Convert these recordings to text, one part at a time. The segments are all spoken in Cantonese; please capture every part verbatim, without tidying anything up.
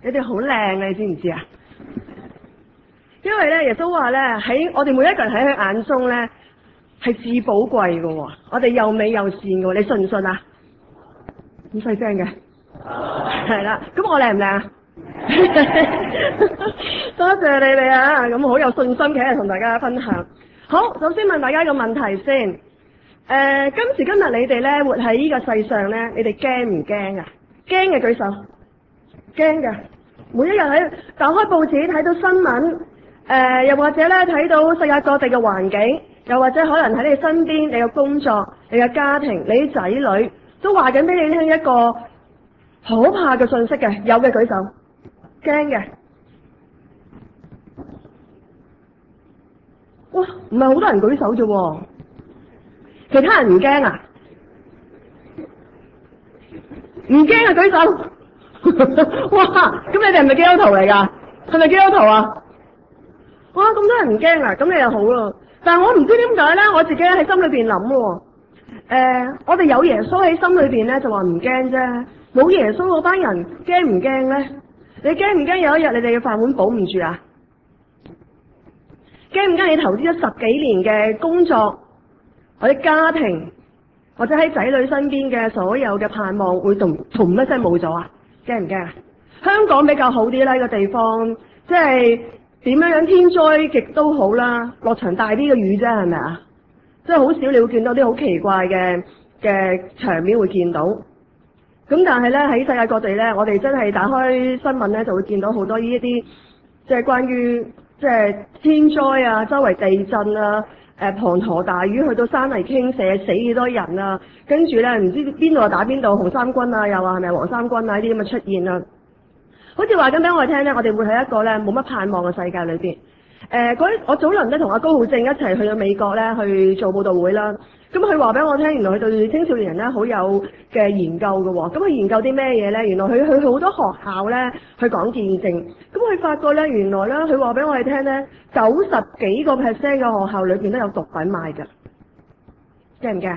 你哋好靚，你知唔知啊？因為咧，耶穌話咧，喺我哋每一個人喺佢眼中咧係至寶貴嘅，我哋又美又善嘅，你信唔信啊？咁細聲嘅，係啦，咁我靚唔靚啊？多謝你哋啊！咁好有信心嘅同大家分享。好，首先問大家一個問題先。誒、呃，今時今日你哋咧活喺呢個世上咧，你哋驚唔驚啊？驚嘅舉手。驚嘅。每一日喺打開報紙睇到新聞，誒、呃，又或者咧睇到世界各地嘅環境，又或者可能喺你身邊，你嘅工作、你嘅家庭、你啲仔女，都話緊俾你聽一個可怕嘅信息嘅，有嘅舉手。驚嘅。哇，唔係好多人舉手啫喎，其他人唔驚啊？唔驚啊，舉手！哇，咁你哋係咪基督徒嚟㗎？係咪基督徒啊？哇，咁多人唔驚啊，咁你又好咯。但係我唔知點解咧，我自己喺心裏邊諗喎。誒，我哋有耶穌喺心裏邊咧，就話唔驚啫。冇耶穌嗰班人驚唔驚咧？你驚唔驚有一日你哋嘅飯碗保唔住啊？驚唔驚你投資咗十幾年嘅工作，或者家庭，或者喺仔女身邊嘅所有嘅盼望會同同一聲冇咗啊？驚唔驚啊？香港比較好啲啦，呢個地方即係點樣樣天災極都好啦，落場大啲嘅雨啫，係咪啊？即係好少你會見到啲好奇怪嘅嘅場面會見到。咁但係咧喺世界各地咧，我哋真係打開新聞咧就會見到好多呢一啲即係關於即係天災啊，周圍地震啊，誒滂沱大雨去到山泥傾瀉，死幾多人啊，跟住咧唔知邊度打邊度，紅衫軍啊，又話係咪黃衫軍啊呢啲咁嘅出現啊，好似話緊俾我哋聽咧，我哋會喺一個咧冇乜盼望嘅世界裏邊。誒嗰我早輪咧同阿高浩正一齊去到美國咧去做報道會啦。咁佢話俾我聽，原來佢對青少年人咧好有嘅研究嘅喎。咁佢研究啲咩嘢咧？原來佢去好多學校咧去講見證。咁佢發覺咧，原來咧佢話俾我哋聽咧，九十幾個 percent 嘅學校裏邊都有毒品賣㗎。驚唔驚？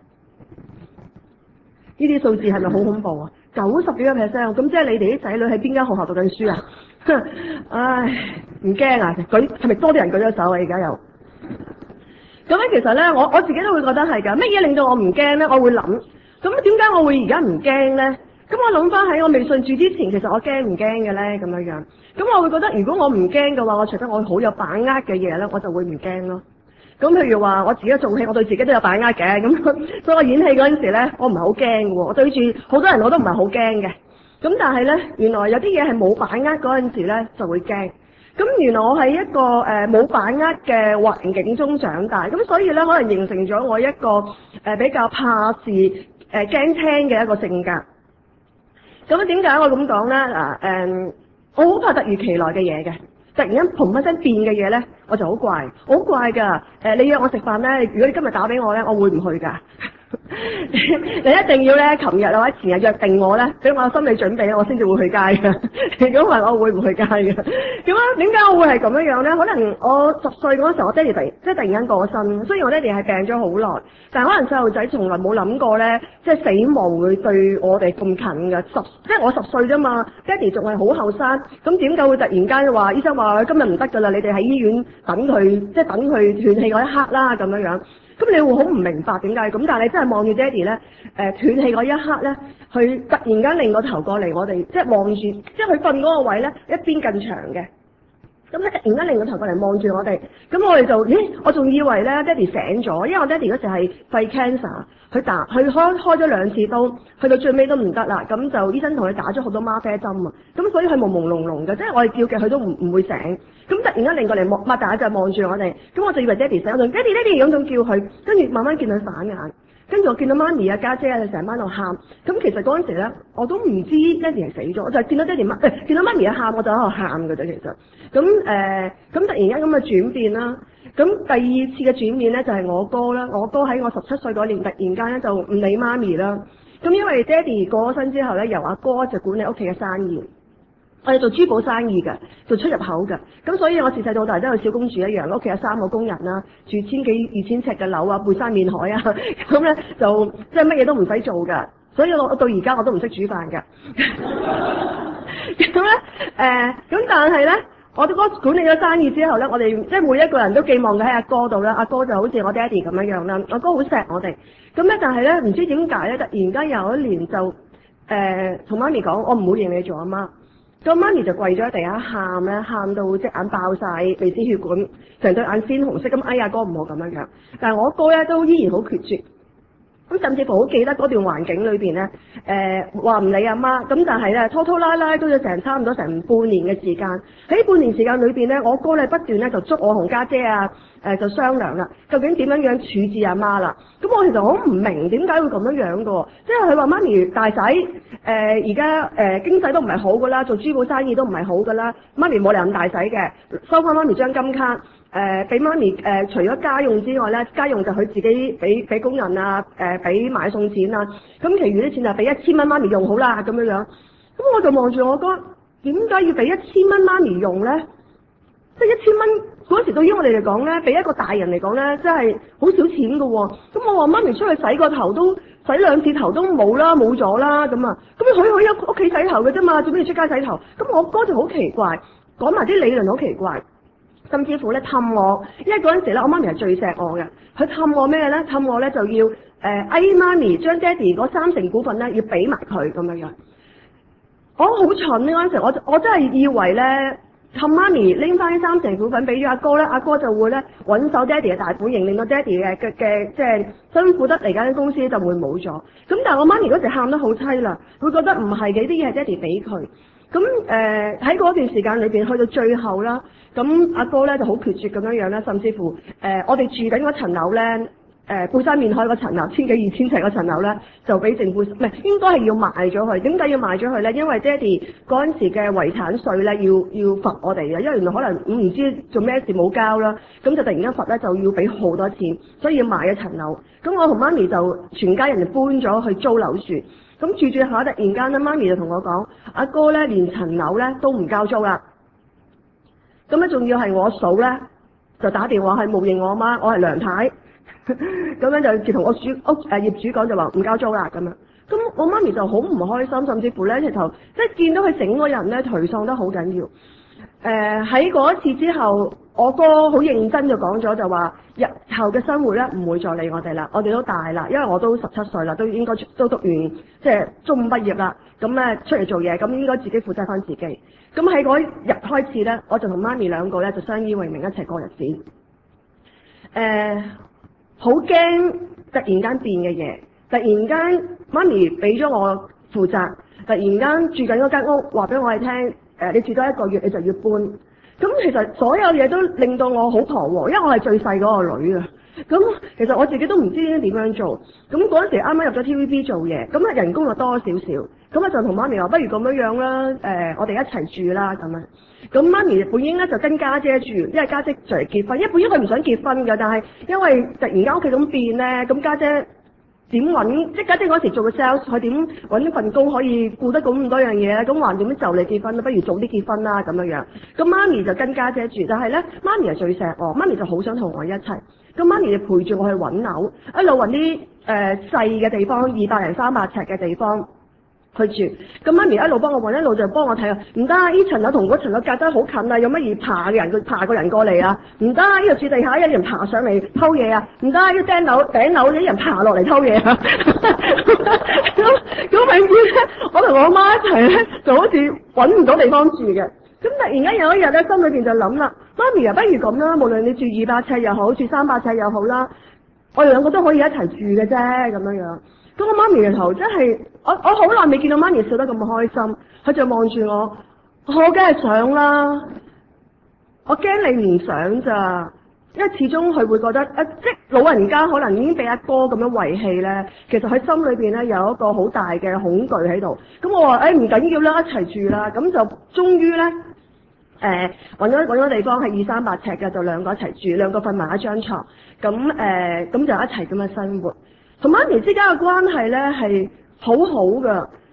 呢啲數字係咪好恐怖啊？九十幾個 percent，咁即係你哋啲仔女喺邊間學校讀緊書啊？唉，唔驚啊！舉係咪多啲人舉咗手啊？而家又咁咧，其實咧，我我自己都會覺得係㗎。乜嘢令到我唔驚咧？我會諗，咁點解我會而家唔驚咧？咁我諗翻喺我未信主之前，其實我驚唔驚嘅咧？咁樣樣，咁我會覺得，如果我唔驚嘅話，我除非我好有把握嘅嘢咧，我就會唔驚咯。咁譬如話，我自己做戲，我對自己都有把握嘅。咁所以我演戲嗰陣時咧，我唔係好驚嘅喎。我對住好多人我都唔係好驚嘅。咁但係咧，原來有啲嘢係冇把握嗰陣時咧，就會驚。咁原來我喺一個誒冇、呃、把握嘅環境中長大，咁所以咧可能形成咗我一個誒、呃、比較怕事誒驚青嘅一個性格。咁點解我咁講咧？嗱、呃、誒，我好怕突如其來嘅嘢嘅，突然間嘭一聲變嘅嘢咧，我就好怪，好怪㗎。誒、呃，你約我食飯咧，如果你今日打俾我咧，我會唔去㗎？你一定要咧，琴日或者前日約定我咧，俾我有心理準備，我先至會去街嘅。如果唔係，我會唔去街嘅。點解？點解我會係咁樣樣咧？可能我十歲嗰時候，我爹哋突即係突然間過身。雖然我爹哋係病咗好耐，但係可能細路仔從來冇諗過咧，即係死亡會對我哋咁近嘅。十即係我十歲啫嘛，爹哋仲係好後生。咁點解會突然間話醫生話今日唔得㗎啦？你哋喺醫院等佢，即係等佢斷氣嗰一刻啦，咁樣樣。咁你會好唔明白點解咁，但係你真係望住爹哋咧，誒斷氣嗰一刻咧，佢突然間擰個頭過嚟，我哋即係望住，即係佢瞓嗰個位咧一邊更長嘅，咁佢突然間擰個頭過嚟望住我哋，咁我哋就咦，我仲以為咧爹哋醒咗，因為我爹哋嗰時係肺 cancer，佢打佢開開咗兩次刀，去到最尾都唔得啦，咁就醫生同佢打咗好多嗎啡針啊，咁所以佢朦朦朧朧嘅，即係我哋叫嘅佢都唔唔會醒。咁突然間擰過嚟望，擘大隻望住我哋，咁我就以為爹哋醒，我就爹哋爹哋咁樣叫佢，跟住慢慢見佢反眼，跟住我見到媽咪啊家姐啊成班喺度喊，咁其實嗰陣時咧我都唔知爹哋係死咗，我就係見到爹哋媽誒見到媽咪一喊我就喺度喊㗎啫，其實，咁誒咁突然間咁嘅轉變啦，咁第二次嘅轉變咧就係我哥啦，我哥喺我十七歲嗰年突然間咧就唔理媽咪啦，咁因為爹哋過咗身之後咧，由阿哥就管理屋企嘅生意。我哋做珠寶生意嘅，做出入口嘅，咁所以我自細到大都有小公主一樣，屋企有三個工人啦，住千幾二千尺嘅樓啊，背山面海啊，咁咧就即係乜嘢都唔使做㗎， 所以我我到而家我都唔識煮飯㗎。咁咧誒，咁但係咧，我哋嗰管理咗生意之後咧，我哋即係每一個人都寄望喺阿哥度啦。阿哥就好似我爹哋咁樣樣啦，阿哥好錫我哋。咁咧，但係咧唔知點解咧，突然間有一年就誒同媽咪講，我唔會認你做阿媽。咁媽咪就跪咗喺地下喊咧，喊到隻眼爆晒鼻子血管，成對眼鮮紅色。咁哎呀，哥唔好咁樣樣。但係我哥咧都依然好決絕。咁甚至乎好記得嗰段環境裏邊咧，誒話唔理阿媽，咁但係咧拖拖拉拉都要成差唔多成半年嘅時間。喺半年時間裏邊咧，我哥咧不斷咧就捉我同家姐啊，誒、呃、就商量啦，究竟點樣樣處置阿媽啦。咁我其實好唔明點解會咁樣樣嘅，即係佢話媽咪大仔，誒而家誒經濟都唔係好噶啦，做珠寶生意都唔係好噶啦，媽咪冇理由咁大使嘅，收翻媽咪張金卡。誒俾、呃、媽咪誒、呃，除咗家用之外咧，家用就佢自己俾俾工人啊，誒、呃、俾買餸錢啊，咁其餘啲錢就俾一千蚊媽咪用好啦咁樣樣。咁我就望住我哥，點解要俾一千蚊媽咪用咧？即係一千蚊嗰時對於我哋嚟講咧，俾一個大人嚟講咧，真係好少錢㗎喎、哦。咁我話媽咪出去洗個頭都洗兩次頭都冇啦，冇咗啦咁啊。咁佢可以喺屋企洗頭嘅啫嘛，做咩要出街洗頭？咁我哥就好奇怪，講埋啲理論好奇怪。甚至乎咧氹我，因為嗰陣時咧，我媽咪係最錫我嘅。佢氹我咩咧？氹我咧就要誒，哎媽咪將爹哋嗰三成股份咧要俾埋佢咁樣樣。我好蠢呢嗰陣時，我我真係以為咧氹媽咪拎翻呢三成股份俾咗阿哥咧，阿哥就會咧穩守爹哋嘅大本營，令到爹哋嘅嘅嘅即係辛苦得嚟間公司就會冇咗。咁但係我媽咪嗰時喊得好凄涼，會覺得唔係嘅，啲嘢係爹哋俾佢。咁誒喺嗰段時間裏邊，去到最後啦，咁阿哥咧就好決絕咁樣樣啦，甚至乎誒、呃、我哋住緊嗰層樓咧，誒、呃、背山面海嗰層樓，千幾二千尺嗰層樓咧，就俾政府唔係應該係要賣咗佢。點解要賣咗佢咧？因為爹哋嗰陣時嘅遺產稅咧，要要罰我哋嘅，因為原來可能唔知做咩事冇交啦，咁就突然間罰咧就要俾好多錢，所以要賣一層樓。咁我同媽咪就全家人就搬咗去租樓住。咁住住下，突然間咧，媽咪就同我講：阿哥咧，連層樓咧都唔交租啦。咁咧，仲要係我嫂咧，就打電話係冒認我阿媽，我係梁太。咁樣就同我主屋誒業主講就話唔交租啦咁樣。咁我媽咪就好唔開心，甚至乎咧直頭即係見到佢整個人咧頹喪得好緊要。誒喺嗰一次之後，我哥好認真就講咗就話，日後嘅生活咧唔會再理我哋啦，我哋都大啦，因為我都十七歲啦，都應該都讀完即係中五畢業啦，咁咧出嚟做嘢，咁應該自己負責翻自己。咁喺嗰日開始咧，我就同媽咪兩個咧就相依為命一齊過日子。誒、呃，好驚突然間變嘅嘢，突然間媽咪俾咗我負責，突然間住緊嗰間屋話俾我哋聽。誒，你住多一個月你就要搬，咁其實所有嘢都令到我好彷徨，因為我係最細嗰個女啊。咁其實我自己都唔知應該點樣做。咁嗰陣時啱啱入咗 T V B 做嘢，咁啊人工就多少少，咁啊就同媽咪話不如咁樣樣啦，誒、呃、我哋一齊住啦咁樣。咁媽咪本應咧就跟家姐住，因為家姐就嚟結婚，因為本應佢唔想結婚㗎，但係因為突然間屋企咁變咧，咁家姐。點揾？即係家姐嗰時做個 sales，佢點揾一份工可以顧得咁多樣嘢咧？咁橫掂就嚟結婚啦，不如早啲結婚啦咁樣樣。咁媽咪就跟家姐住，但係咧媽咪係最錫我，媽咪就好想同我一齊。咁媽咪就陪住我去揾樓，一路揾啲誒細嘅地方，二百零三百尺嘅地方。去住，咁媽咪一路幫我揾，一路就幫我睇啊！唔得啊！呢層樓同嗰層樓隔得好近啊！有乜嘢爬嘅人，佢爬個人過嚟啊！唔得啊！呢度住地下有人爬上嚟偷嘢啊！唔得啊！呢頂樓頂樓有人爬落嚟偷嘢啊！咁咁永遠咧，我同我媽一齊咧，就好似揾唔到地方住嘅。咁突然間有一日咧，心裏邊就諗啦，媽咪啊，不如咁啦，無論你住二百尺又好，住三百尺又好啦，我哋兩個都可以一齊住嘅啫，咁樣樣。咁我媽咪嘅頭真係，我我好耐未見到媽咪笑得咁開心，佢就望住我，我梗係想啦，我驚你唔想咋，因為始終佢會覺得，啊，即係老人家可能已經俾阿哥咁樣遺棄咧，其實佢心裏邊咧有一個好大嘅恐懼喺度。咁我話，誒唔緊要啦，一齊住啦，咁就終於咧，誒揾咗揾咗地方係二三百尺嘅，就兩個一齊住，兩個瞓埋一張床，咁誒咁就一齊咁嘅生活。同媽咪之間嘅關係咧係好好噶，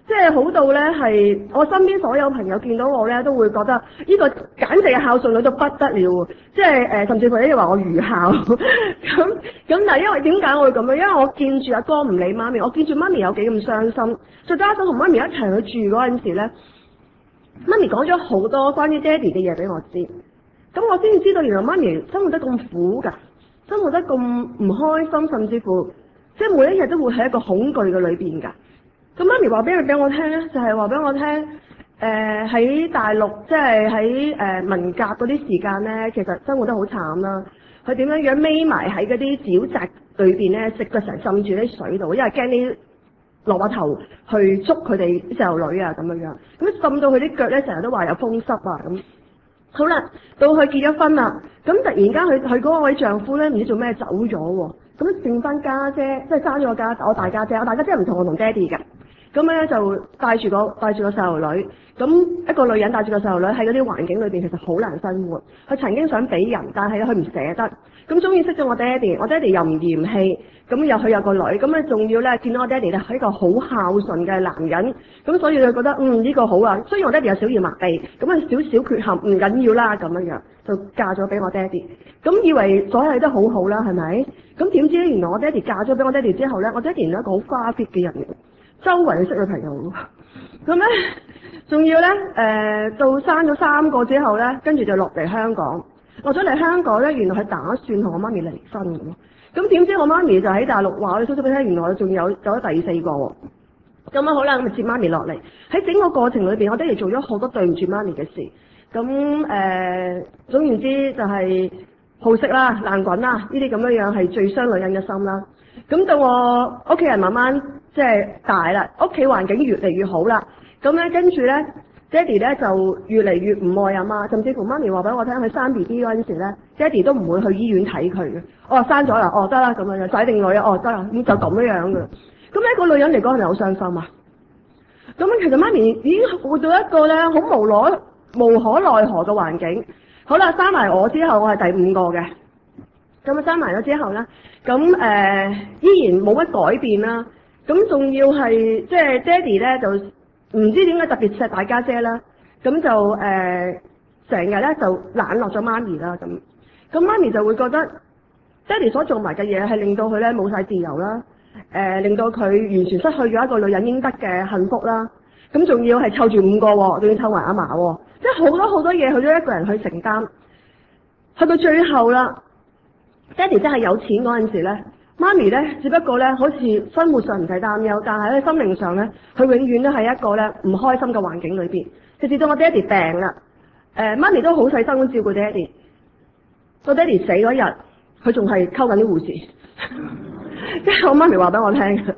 即係好到咧係我身邊所有朋友見到我咧都會覺得呢個簡直係孝順女到不得了，即係誒、呃、甚至乎咧話我愚孝咁咁。但係因為點解我會咁樣？因為我見住阿哥唔理媽咪，我見住媽咪有幾咁傷心，再加上同媽咪一齊去住嗰陣時咧，媽咪講咗好多關於爹哋嘅嘢俾我知，咁我先至知道原來媽咪生活得咁苦㗎，生活得咁唔開心，甚至乎即係每一日都會喺一個恐懼嘅裏邊㗎。咁媽咪話俾佢俾我聽咧，就係話俾我聽，誒、呃、喺大陸即係喺誒文革嗰啲時間咧，其實生活得好慘啦。佢點樣樣匿埋喺嗰啲沼澤裏邊咧，食到成浸住啲水度，因為驚啲落個頭去捉佢哋啲細路女啊咁樣樣。咁浸到佢啲腳咧，成日都話有風濕啊咁。好啦，到佢結咗婚啦，咁突然間佢佢嗰位丈夫咧唔知做咩走咗喎，咁剩翻家姐，即係生咗個家我大家姐，我大家姐唔同我同爹哋嘅。咁咧就帶住個帶住個細路女，咁一個女人帶住個細路女喺嗰啲環境裏邊，其實好難生活。佢曾經想俾人，但係佢唔捨得。咁終於識咗我爹哋，我爹哋又唔嫌棄，咁又佢有個女，咁咧仲要咧見到我爹哋咧係一個好孝順嘅男人，咁所以佢覺得嗯呢、呢個好啊。雖然我爹哋有小兒麻痹，咁啊少少缺陷唔緊要啦，咁樣樣就嫁咗俾我爹哋。咁以為所有嘢都好好啦，係咪？咁點知咧，原來我爹哋嫁咗俾我爹哋之後咧，我爹哋係一個好花 fit 嘅人嚟。周圍識女朋友，咁咧仲要咧誒，到生咗三個之後咧，跟住就落嚟香港。落咗嚟香港咧，原來係打算同我媽咪離婚嘅。咁點知我媽咪就喺大陸話我哋叔叔俾聽，原來仲有有咗第四個喎。咁啊好啦，咁咪接媽咪落嚟。喺整個過程裏邊，我爹哋做咗好多對唔住媽咪嘅事。咁誒、呃，總言之就係好色啦、爛滾啦，呢啲咁樣樣係最傷女人嘅心啦。咁到我屋企人慢慢即係大啦，屋企環境越嚟越好啦。咁咧跟住咧，爹哋咧就越嚟越唔愛阿媽，甚至乎媽咪話俾我聽，佢生 B B 嗰陣時咧，爹哋都唔會去醫院睇佢嘅。我話生咗啦，哦得啦咁樣樣，仔定女啊？哦得啦，咁就咁樣樣嘅。咁咧個女人嚟講係咪好傷心啊？咁其實媽咪已經活到一個咧好無奈、無可奈何嘅環境。好啦，生埋我之後，我係第五個嘅。咁啊生埋咗之後咧，咁誒、呃、依然冇乜改變啦。咁仲要係即係爹哋咧就唔知點解特別錫大家姐啦。咁就誒成日咧就冷落咗媽咪啦。咁咁媽咪就會覺得爹哋所做埋嘅嘢係令到佢咧冇晒自由啦。誒、呃、令到佢完全失去咗一個女人應得嘅幸福啦。咁仲要係湊住五個喎，仲要湊埋阿嫲喎，即係好多好多嘢佢都一個人去承擔。去到最後啦。爹哋真係有錢嗰陣時咧，媽咪咧只不過咧好似生活上唔使擔憂，但係喺心靈上咧，佢永遠都係一個咧唔開心嘅環境裏邊。直至到我爹哋病啦，誒、呃、媽咪都好細心咁照顧爹哋。到爹哋死嗰日，佢仲係溝緊啲護士，即係我媽咪話俾我聽嘅。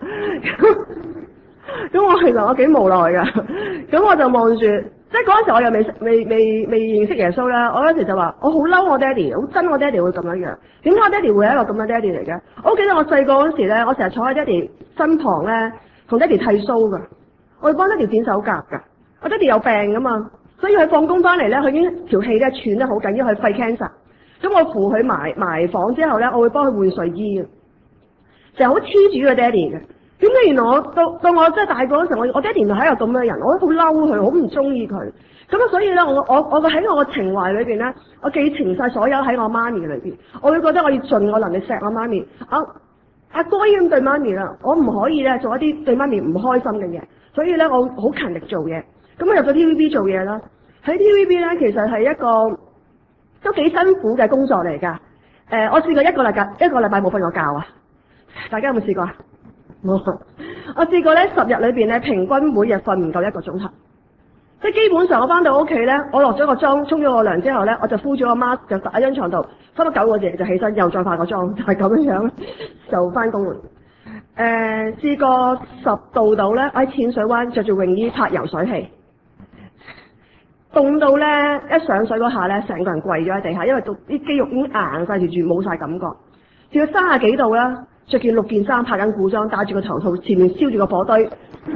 咁我其實我幾無奈㗎，咁我就望住。即係嗰陣時我又未未未未認識耶穌啦，我嗰時就話我好嬲我爹哋，好憎我爹哋會咁樣樣。點解我爹哋會係一個咁嘅爹哋嚟嘅？我記得我細個嗰時咧，我成日坐喺爹哋身旁咧，同爹哋剃鬚㗎，我要幫爹哋剪手甲㗎。我爹哋有病㗎嘛，所以佢放工翻嚟咧，佢已經條氣咧喘得好緊，因為佢肺 cancer。咁我扶佢埋埋房之後咧，我會幫佢換睡衣嘅，成日好黐住個爹哋嘅。點解原來我到到我真係大個嗰時候，我我爹哋原來係一個咁嘅人，我都好嬲佢，好唔中意佢。咁啊，所以咧，我我我喺我嘅情懷裏邊咧，我寄情晒所有喺我媽咪裏邊。我會覺得我要盡我能力錫我媽咪。阿阿哥已經對媽咪啦，我唔可以咧做一啲對媽咪唔開心嘅嘢。所以咧，我好勤力做嘢。咁我入咗 T V B 做嘢啦。喺 T V B 咧，其實係一個都幾辛苦嘅工作嚟㗎。誒、呃，我試過一個禮拜一個禮拜冇瞓過覺啊！大家有冇試過啊？我我試過咧，十日裏邊咧，平均每日瞓唔夠一個鐘頭，即係基本上我翻到屋企咧，我落咗個妝，沖咗個涼之後咧，我就敷咗個 mask，就瞓喺張床度，瞓到九個字就起身，又再化個妝，就係、是、咁樣樣就翻工啦。誒、呃，試過十度度咧，喺淺水灣着住泳衣拍游水器，凍到咧一上水嗰下咧，成個人跪咗喺地下，因為到啲肌肉已經硬晒住住，冇晒感覺。試過三十幾度啦。着件六件衫，拍緊古裝，戴住個頭套，前面燒住個火堆。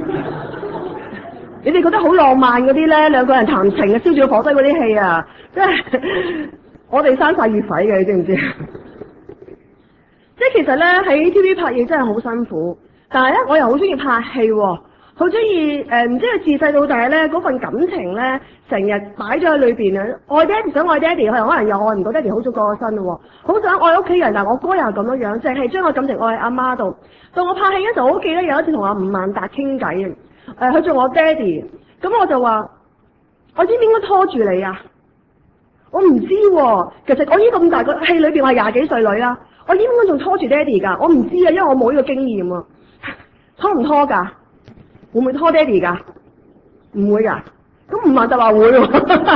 你哋覺得好浪漫嗰啲咧，兩個人談情啊，燒住個火堆嗰啲戲啊，即係我哋生晒月痱嘅，你知唔知？即係其實咧喺 T V 拍嘢真係好辛苦，但係咧我又好中意拍戲喎。 好中意誒，唔知佢自細到大咧嗰份感情咧，成日擺咗喺裏邊啊！愛爹哋想愛爹哋，佢可能又愛唔到爹哋，好早過咗身咯喎，好想愛屋企人，但我哥又係咁樣樣，淨係將個感情愛喺阿媽度。到我拍戲嗰時候，我好記得有一次同阿吳萬達傾偈啊，誒、呃，佢做我爹哋，咁我就話：我知唔應該拖住你啊？我唔知喎、啊，其實我已經咁大個戲裏邊，我係廿幾歲女啦，我應該仲拖住爹哋㗎？我唔知啊，因為我冇呢個經驗啊，拖唔拖㗎？會唔會拖爹哋㗎？唔會㗎。咁吳萬達話會喎，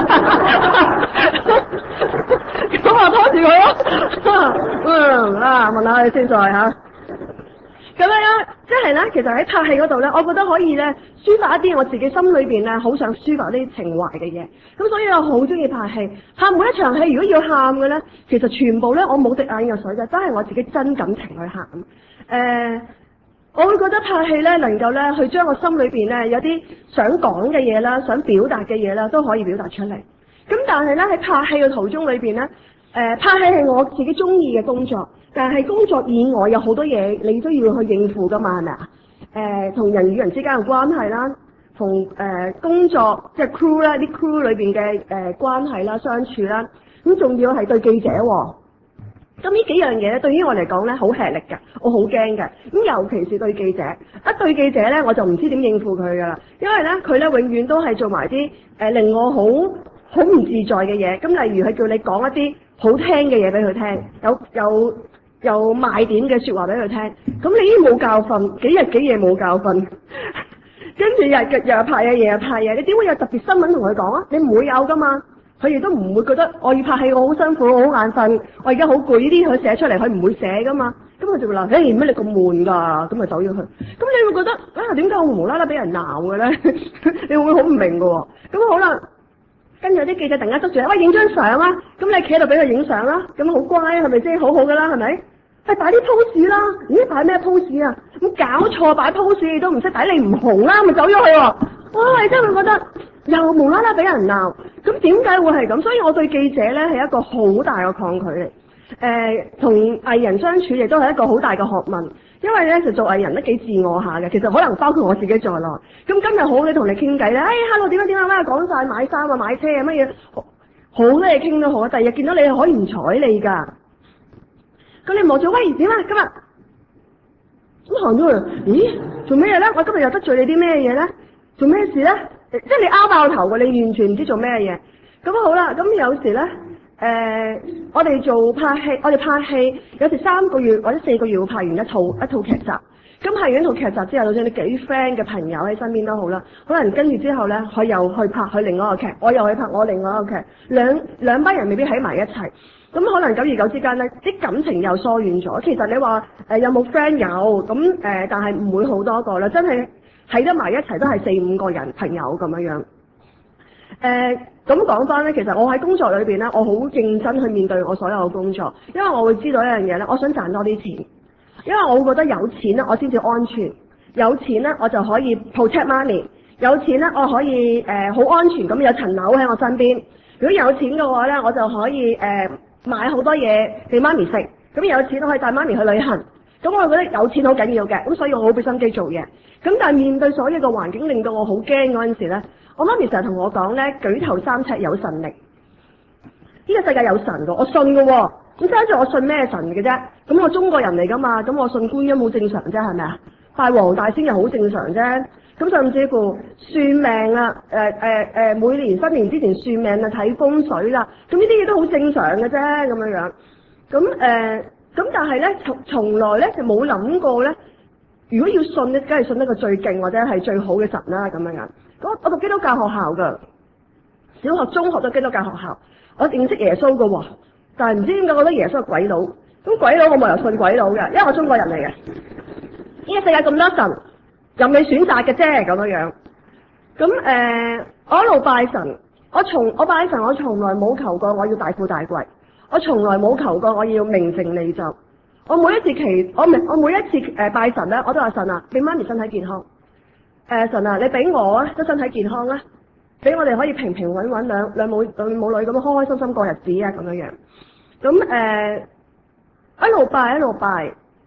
咁我拖住佢咯。嗯啊，問下佢先再嚇。咁樣即係咧，其實喺拍戲嗰度咧，我覺得可以咧抒發一啲我自己心裏邊咧好想抒發啲情懷嘅嘢。咁所以我好中意拍戲。拍每一場戲，如果要喊嘅咧，其實全部咧我冇滴眼藥水嘅，真係我自己真感情去喊。誒、呃。我會覺得拍戲咧，能夠咧去將我心裏邊咧有啲想講嘅嘢啦，想表達嘅嘢啦，都可以表達出嚟。咁但係咧喺拍戲嘅途中裏邊咧，誒、呃、拍戲係我自己中意嘅工作，但係工作以外有好多嘢你都要去應付噶嘛，係咪啊？誒、呃，同人與人之間嘅關係啦，同誒、呃、工作即係 crew 啦，啲 crew 裏邊嘅誒關係啦、相處啦，咁仲要係對記者喎。咁呢幾樣嘢咧，對於我嚟講咧，好吃力嘅，我好驚嘅。咁尤其是對記者，一對記者咧，我就唔知點應付佢噶啦。因為咧，佢咧永遠都係做埋啲誒令我好好唔自在嘅嘢。咁例如係叫你講一啲好聽嘅嘢俾佢聽，有有有賣點嘅説話俾佢聽。咁你已經冇教訓，幾日幾夜冇教訓，跟住日日日拍嘢，夜日拍嘢，你點會有特別新聞同佢講啊？你唔會有噶嘛。佢亦都唔會覺得我要拍戲，我好辛苦，我好眼瞓，我而家好攰，呢啲佢寫出嚟，佢唔會寫噶嘛。咁佢就會話：誒乜你咁悶㗎？咁咪走咗去。咁你會覺得啊，點解我無啦啦俾人鬧嘅咧？你會唔會好唔明㗎喎？咁好啦，跟住有啲記者突然間捉住，喂，影張相啊！咁你企喺度俾佢影相啦，咁好乖係咪先？好好㗎啦，係咪？係擺啲 pose 啦，咦擺咩 pose 啊？咁搞錯擺 pose 你都唔識睇，你唔紅啦，咪走咗去喎。哇！你真係會覺得又無啦啦俾人鬧，咁點解會係咁？所以我對記者咧係一個好大嘅抗拒嚟。誒、呃，同藝人相處亦都係一個好大嘅學問，因為咧就做藝人都幾自我下嘅，其實可能包括我自己在內。咁今日好嘅同你傾偈咧，誒、哎、hello 點樣點樣咩講晒買衫啊買車啊乜嘢，好多嘢傾都好啊。第二日見到你可以唔睬你㗎。咁你望住喂點啊今日？咁行咗去，咦做咩嘢咧？我今日又得罪你啲咩嘢咧？做咩事咧？即係你拗爆頭嘅，你完全唔知做咩嘢。咁好啦，咁有時咧，誒、呃，我哋做拍戲，我哋拍戲有時三個月或者四個月會拍完一套一套劇集。咁拍完一套劇集之後，就算你幾 friend 嘅朋友喺身邊都好啦，可能跟住之後咧，佢又去拍佢另外一個劇，我又去拍我另外一個劇，兩兩班人未必喺埋一齊。咁可能久而久之間咧，啲感情又疏遠咗。其實你話誒、呃、有冇 friend 有咁誒、呃，但係唔會好多個啦，真係喺得埋一齊都係四五個人朋友咁樣樣。誒咁講翻咧，其實我喺工作裏邊咧，我好認真去面對我所有嘅工作，因為我會知道一樣嘢咧，我想賺多啲錢，因為我會覺得有錢咧，我先至安全，有錢咧我就可以 protect money，有錢咧我可以誒好、呃、安全咁有層樓喺我身邊。如果有錢嘅話咧，我就可以誒。呃買好多嘢俾媽咪食，咁有錢都可以帶媽咪去旅行，咁我覺得有錢好緊要嘅，咁所以我好俾心機做嘢。咁但係面對所有嘅環境，令到我好驚嗰陣時咧，我媽咪成日同我講咧，舉頭三尺有神力，呢個世界有神噶，我信噶喎。咁跟住我信咩神嘅啫？咁我中國人嚟噶嘛，咁我信觀音好正常啫，係咪啊？拜黃大仙又好正常啫。咁甚至乎算命啊，誒誒誒，每年新年之前算命啊，睇風水啦，咁呢啲嘢都好正常嘅啫，咁樣樣。咁誒，咁、呃、但係咧，從從來咧就冇諗過咧，如果要信咧，梗係信得個最勁或者係最好嘅神啦，咁樣樣。咁我讀基督教學校噶，小學、中學都基督教學校，我認識耶穌噶喎，但係唔知點解覺得耶穌係鬼佬。咁鬼佬我冇理由信鬼佬嘅，因為我中國人嚟嘅。呢個世界咁多神。任你選擇嘅啫，咁樣樣。咁誒、呃，我一路拜神，我從我拜神，我從來冇求過我要大富大貴，我從來冇求過我要名成利就。我每一次祈，我明我每一次誒、呃、拜神咧，我都話神啊，俾媽咪身體健康。誒、呃、神啊，你俾我啊都身體健康啦，俾我哋可以平平穩穩兩兩母兩母女咁樣開開心心過日子啊，咁樣樣。咁誒、呃、一路拜一路拜。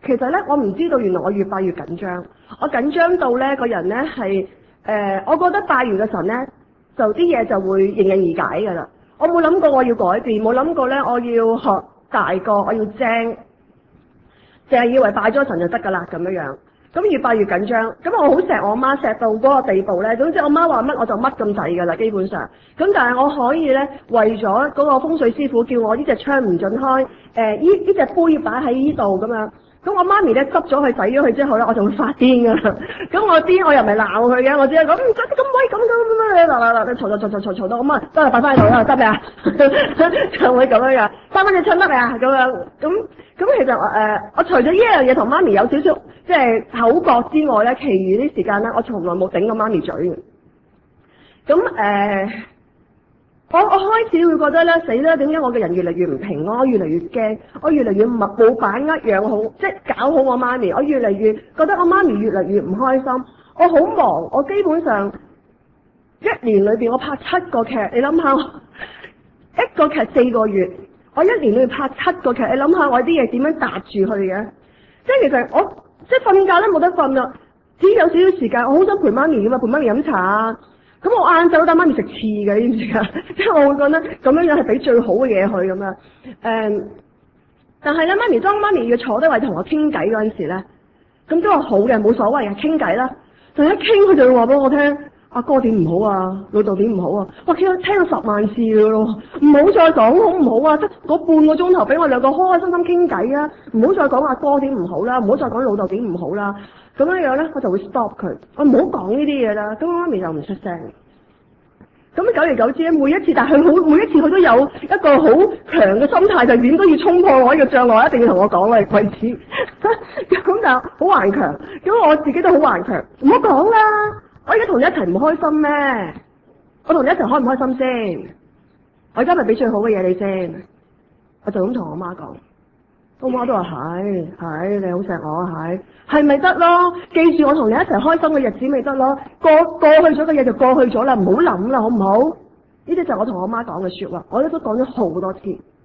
其實咧我唔知道，原來我越拜越緊張，我緊張到咧個人咧係誒，我覺得拜完個神咧，就啲嘢就會迎刃而解㗎啦。我冇諗過我要改變，冇諗過咧我要學大個，我要精，淨係以為拜咗神就得㗎啦咁樣樣。咁越拜越緊張，咁我好錫我媽，錫到嗰個地步咧。總之我媽話乜我就乜咁滯㗎啦，基本上。咁但係我可以咧，為咗嗰個風水師傅叫我呢隻窗唔準開，誒依呢隻杯擺喺呢度咁樣。咁我媽咪咧執咗佢洗咗佢之後咧，我就會發癲㗎啦。咁我癲我又唔係鬧佢嘅，我只係講唔得咁威咁咁咁樣，嗱嗱嗱，你嘈嘈嘈嘈嘈嘈到我媽都係擺翻喺度啦，得未啊？就會咁樣㗎，翻返隻窗得未啊？咁樣咁咁其實誒、呃，我除咗呢一樣嘢同媽咪有少少即係口角之外咧，其餘啲時間咧，我從來冇頂過媽咪嘴嘅。咁誒。呃我我開始會覺得咧，死啦！點解我嘅人越嚟越唔平安，我越嚟越驚，我越嚟越冇冇把握養好，即係搞好我媽咪。我越嚟越覺得我媽咪越嚟越唔開心。我好忙，我基本上一年裏邊我拍七個劇，你諗下，一個劇四個月，我一年裏邊拍七個劇，你諗下我啲嘢點樣搭住去嘅？即係其實我即係瞓覺都冇得瞓啦，只有少少時間，我好想陪媽咪㗎嘛，陪媽咪飲茶啊。咁我晏晝都帶媽咪食翅嘅，你知唔知啊？即係我會覺得咁樣樣係俾最好嘅嘢佢咁樣。誒、嗯，但係咧，媽咪當媽咪要坐低位同我傾偈嗰陣時咧，咁都話好嘅，冇所謂嘅，傾偈啦。就一傾佢就會話俾我聽，阿哥點唔好啊，老豆點唔好啊。哇，其實聽咗十萬次嘅咯，唔好再講好唔好啊？即係嗰半個鐘頭俾我兩個開開心心傾偈啊，唔好再講阿哥點唔好啦，唔好再講老豆點唔好啦。咁樣樣咧，我就會 stop 佢，我唔好講呢啲嘢啦。咁媽咪就唔出聲。咁久而久之咧，每一次，但係佢好，每一次佢都有一個好強嘅心態，就點都要衝破我呢個障礙，一定要同我講為為止。咁就好頑強，咁我自己都好頑強，唔好講啦。我而家同你一齊唔開心咩？我同你一齊開唔開心先？我而家咪俾最好嘅嘢你先。我就咁同我媽講。我媽都話係係，你好錫我係，係咪得咯？記住我同你一齊開心嘅日子咪得咯？過過去咗嘅嘢就過去咗啦，唔好諗啦，好唔好？呢啲就係我同我媽講嘅說話，我都都講咗好多次。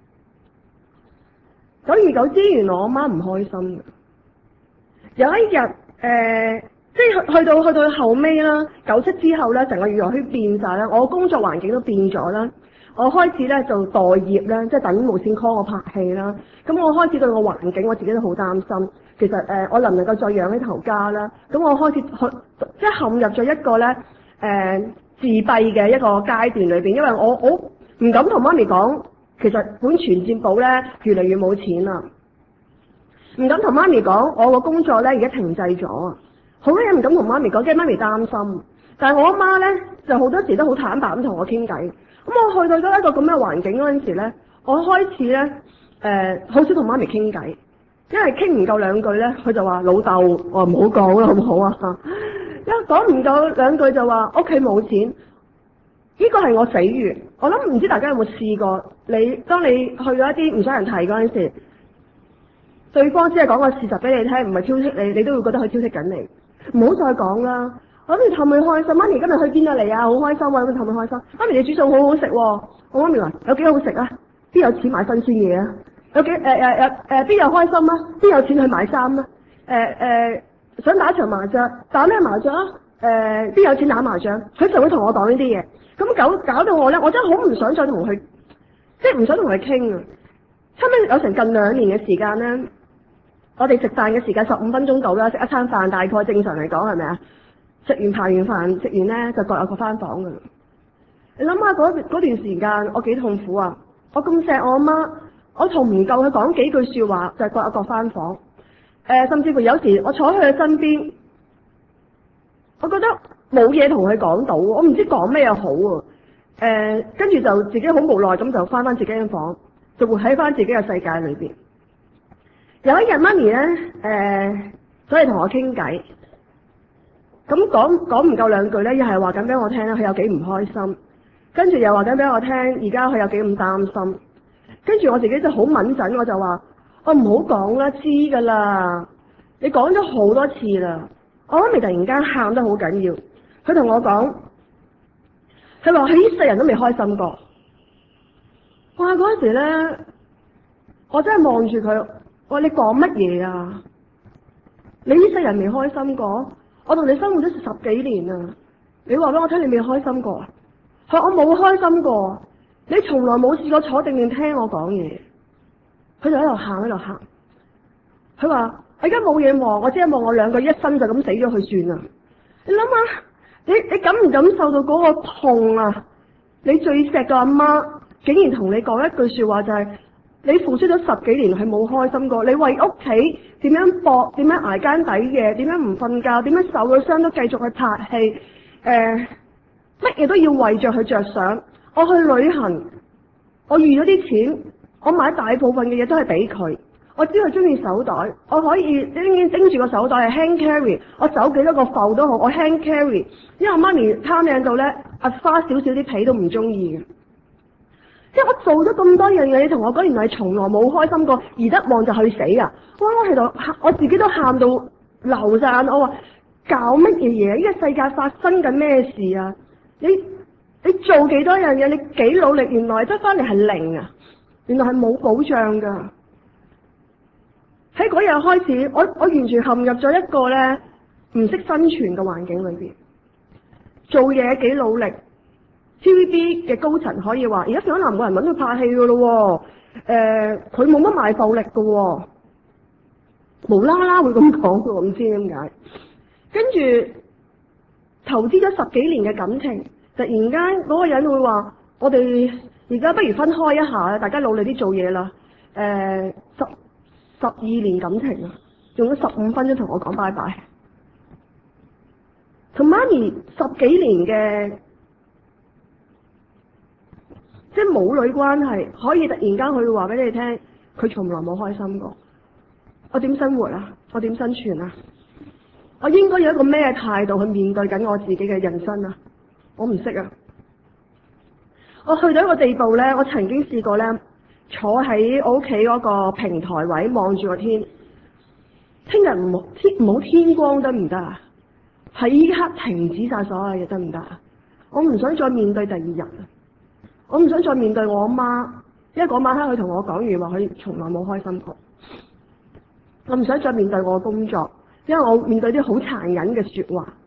久而久之，原來我媽唔開心。有一日誒、呃，即係去到去到後尾啦，九七之後咧，成個娛樂圈變晒啦，我工作環境都變咗啦。我開始咧就待業啦，即係等無線 call 我拍戲啦。咁我開始對個環境我自己都好擔心。其實誒、呃，我能唔能夠再養起頭家啦？咁我開始去即係陷入咗一個咧誒、呃、自閉嘅一個階段裏邊，因為我我唔敢同媽咪講，其實本全佔簿咧越嚟越冇錢啦。唔敢同媽咪講，我個工作咧而家停滯咗啊！好多嘢唔敢同媽咪講，驚媽咪擔心。但係我阿媽咧就好多時都好坦白咁同我傾偈。咁我去到咗一個咁嘅環境嗰陣時咧，我開始咧誒好少同媽咪傾偈，因為傾唔夠兩句咧，佢就話老豆，我話唔好講啦，好唔好啊？因為講唔夠兩句就話屋企冇錢，呢個係我死穴。我諗唔知大家有冇試過，你當你去咗一啲唔想人提嗰陣時，對方只係講個事實俾你聽，唔係挑剔你，你都會覺得佢挑剔緊你。唔好再講啦。我諗住氹佢開心，媽咪今日去邊啊嚟啊？好開心啊！咁氹佢開心。媽咪你煮餸好好食喎，我媽咪話有幾好食啊？邊有錢買新鮮嘢啊？有幾誒誒誒誒邊有開心啊？邊有錢去買衫啊？誒、呃、誒、呃、想打場麻雀，打咩麻雀啊？誒、呃、邊有錢打麻雀？佢就會同我講呢啲嘢。咁搞搞到我咧，我真係好唔想再同佢，即係唔想同佢傾啊！差唔多有成近兩年嘅時間咧，我哋食飯嘅時間十五分鐘到啦，食一餐飯大概正常嚟講係咪啊？食完排完飯，食完咧就各有各翻房噶啦。你諗下嗰嗰段時間，我幾痛苦啊！我咁錫我阿媽，我同唔夠佢講幾句說話，就係各有各翻房。誒、呃，甚至乎有時我坐喺佢身邊，我覺得冇嘢同佢講到，我唔知講咩又好啊。誒、呃，跟住就自己好無奈咁就翻翻自己間房，就活喺翻自己嘅世界裏邊。有一日媽咪咧，誒、呃，所以同我傾偈。咁講講唔夠兩句咧，又係話緊俾我聽咧，佢有幾唔開心，跟住又話緊俾我聽，而家佢有幾咁擔心，跟住我自己就好敏感，我就話我唔好講啦，知噶啦，你講咗好多次啦。我媽咪突然間喊得好緊要，佢同我講，佢話佢呢世人都未開心過。哇！嗰時咧，我真係望住佢，我話你講乜嘢啊？ 你呢世人未開心過？我同你生活咗十幾年啊，你話俾我聽你未開心過啊？佢話我冇開心過，你從來冇試過坐定定聽我講嘢。佢就喺度喊喺度喊，佢話我而家冇嘢望，我只係望我兩個一生就咁死咗去算啦。你諗下，你你感唔感受到嗰個痛啊？你最錫嘅阿媽竟然同你講一句說話，就係你付出咗十幾年係冇開心過，你為屋企點樣搏，點樣挨間底嘅，點樣唔瞓覺，點樣受咗傷都繼續去拍戲，誒乜嘢都要為着佢着想。我去旅行，我預咗啲錢，我買大部分嘅嘢都係俾佢。我知佢中意手袋，我可以拎拎住個手袋係 hand carry， 我走幾多個埠都好，我 hand carry。因為我媽咪貪靚到咧，啊花少少啲皮都唔中意嘅。即係我做咗咁多樣嘢，你同我講原來係從來冇開心過，而得望就去死啊！哇！我喺度喊，我自己都喊到流晒眼。我話搞乜嘢嘢？呢個世界發生緊咩事啊？你你做幾多樣嘢？你幾努力？原來得翻嚟係零啊！原來係冇保障噶。喺嗰日開始，我我完全陷入咗一個咧唔識生存嘅環境裏邊，做嘢幾努力。T V B 嘅高層可以話，而家上咗南國人揾佢拍戲噶咯，誒佢冇乜賣埠力噶，無啦啦會咁講嘅，我唔知點解。跟住投資咗十幾年嘅感情，突然間嗰個人會話：我哋而家不如分開一下，大家努力啲做嘢啦。誒、呃、十十二年感情啊，用咗十五分鐘同我講拜拜。同媽咪十幾年嘅。即係母女關係，可以突然間佢會話俾你聽，佢從來冇開心過。我點生活啊？我點生存啊？我應該有一個咩態度去面對緊我自己嘅人生啊？我唔識啊！我去到一個地步咧，我曾經試過咧，坐喺我屋企嗰個平台位望住個天，聽日唔好天唔好天光得唔得啊？喺呢刻停止晒所有嘢得唔得啊？我唔想再面對第二日啊！我唔想再面對我阿媽，因為嗰晚黑佢同我講完話，佢從來冇開心過。我唔想再面對我嘅工作，因為我面對啲好殘忍嘅說話。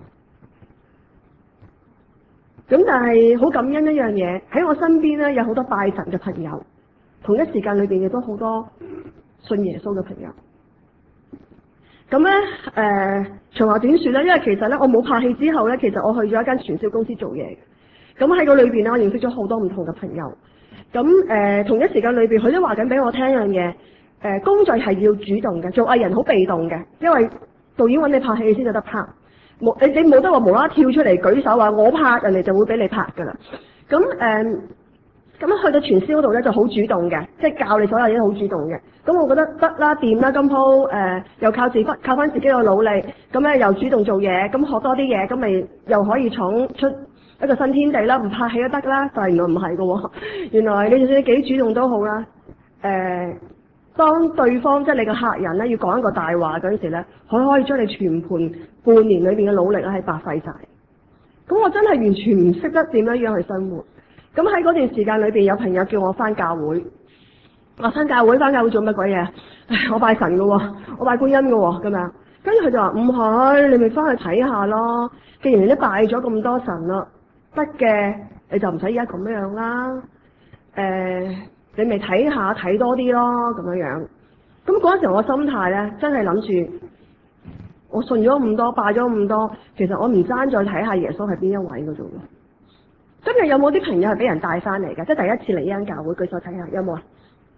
咁但係好感恩一樣嘢，喺我身邊咧有好多拜神嘅朋友，同一時間裏邊亦都好多信耶穌嘅朋友。咁咧誒，長話短說咧，因為其實咧我冇拍戲之後咧，其實我去咗一間傳銷公司做嘢。咁喺個裏邊咧，我認識咗好多唔同嘅朋友。咁誒、呃，同一時間裏邊，佢都話緊俾我聽一樣嘢。誒、呃，工作係要主動嘅，做藝人好被動嘅，因為導演揾你拍戲先有得拍。冇你你冇得話無啦啦跳出嚟舉手話我拍，人哋就會俾你拍噶啦。咁誒，咁、呃、去到傳銷度咧就好主動嘅，即係教你所有嘢都好主動嘅。咁我覺得得啦，掂啦，今鋪誒又靠自翻靠翻自己嘅努力，咁咧又主動做嘢，咁學多啲嘢，咁咪又可以闖出一個新天地啦，唔拍戲都得啦，但係原來唔係嘅，原來你就算你幾主動都好啦。誒、呃，當對方即係你個客人咧要講一個大話嗰陣時咧，佢可以將你全盤半年裏邊嘅努力咧係白費晒。咁我真係完全唔識得點樣樣去生活。咁喺嗰段時間裏邊，有朋友叫我翻教會，我翻教會翻教會做乜鬼嘢？我拜神嘅，我拜觀音嘅，咁樣。跟住佢就話唔係，你咪翻去睇下咯。既然你都拜咗咁多神啦。得嘅，你就唔使而家咁樣啦。誒、呃，你咪睇下睇多啲咯，咁樣樣。咁嗰陣時我心態咧，真係諗住，我信咗咁多，拜咗咁多，其實我唔爭再睇下耶穌係邊一位嗰度咯。今日有冇啲朋友係俾人帶翻嚟嘅？即係第一次嚟呢間教會，舉手睇下有冇啊？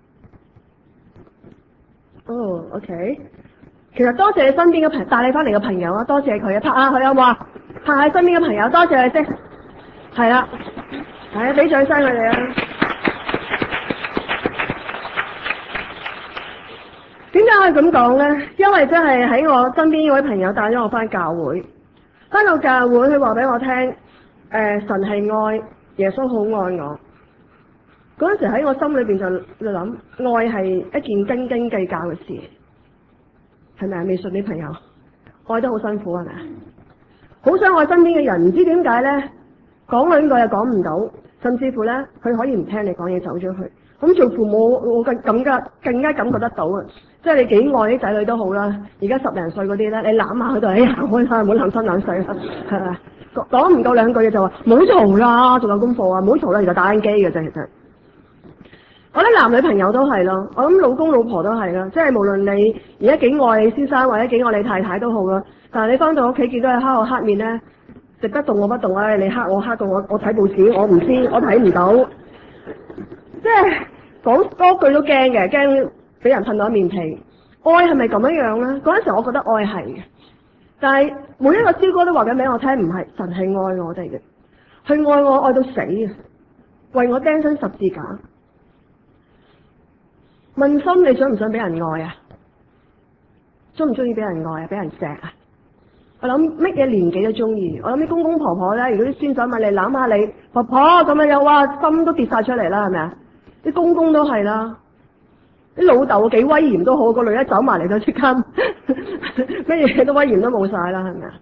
哦、oh，OK。其實多謝你身邊嘅朋帶你翻嚟嘅朋友啊，多謝佢啊，拍下佢有冇啊？拍下身邊嘅朋友，多謝你先。係啦，係啊，俾掌聲佢哋啊！點解可以咁講咧？因為真係喺我身邊呢位朋友帶咗我翻教會，翻到教會佢話俾我聽，誒、呃、神係愛，耶穌好愛我。嗰陣時喺我心裏邊就就諗，愛係一件斤斤計較嘅事，係咪啊？未信啲朋友，愛得好辛苦係咪啊？好想愛身邊嘅人，唔知點解咧？講兩句又講唔到，甚至乎咧，佢可以唔聽你講嘢走咗去。 咁做父母，我更更加更加感覺得到啊！即係你幾愛啲仔女都好啦，而家十零歲嗰啲咧，你攬下佢就哎呀開心，唔好冷心冷水啦，係咪？講唔夠兩句嘢就話唔好嘈啦，仲有功課啊，唔好嘈啦，而家打緊機嘅啫，其實。我覺得男女朋友都係咯，我諗老公老婆都係啦，即係無論你而家幾愛你先生或者幾愛你太太都好啦，但係你翻到屋企見到佢黑口黑面咧，食不動我不動啊！你黑我黑到我我睇報紙我唔知我睇唔到，即係講多句都驚嘅，驚俾人噴到一面皮。愛係咪咁樣樣咧？嗰陣時我覺得愛係嘅，但係每一個詩歌都話緊俾我聽，唔係神係愛我哋嘅，佢愛我愛到死啊，為我釘身十字架。問心你想唔想俾人愛啊？中唔中意俾人愛啊？俾人錫啊？我諗乜嘢年紀都中意。我諗啲公公婆婆咧，如果啲孫仔問你攬下你婆婆咁樣又哇心都跌晒出嚟啦，係咪啊？啲公公都係啦，啲老豆幾威嚴都好，個女一走埋嚟就即刻乜嘢都威嚴都冇晒啦，係咪啊？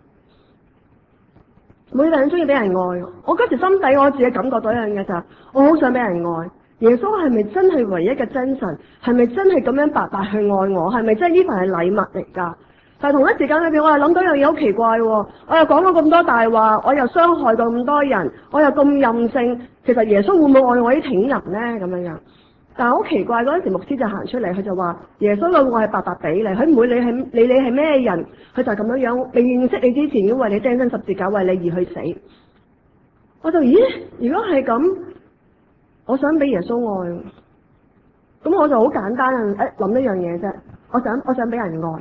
每個人中意俾人愛，我嗰時心底我自己感覺到一樣嘢就係，我好想俾人愛。耶穌係咪真係唯一嘅真神？係咪真係咁樣白白去愛我？係咪真係呢份係禮物嚟㗎？但係同一時間裏邊，我又諗到一樣嘢好奇怪喎！我又講咗咁多大話，我又傷害過咁多人，我又咁任性。其實耶穌會唔會愛我啲挺人咧？咁樣樣，但係好奇怪嗰陣時，牧師就行出嚟，佢就話耶穌嘅愛係白白俾你，佢唔會理係理你係咩人，佢就係咁樣樣。未認識你之前，已經為你釘身十字架，為你而去死。我就咦？如果係咁？我想俾耶穌愛，咁我就好簡單啊！誒諗一樣嘢啫，我想我想俾人愛，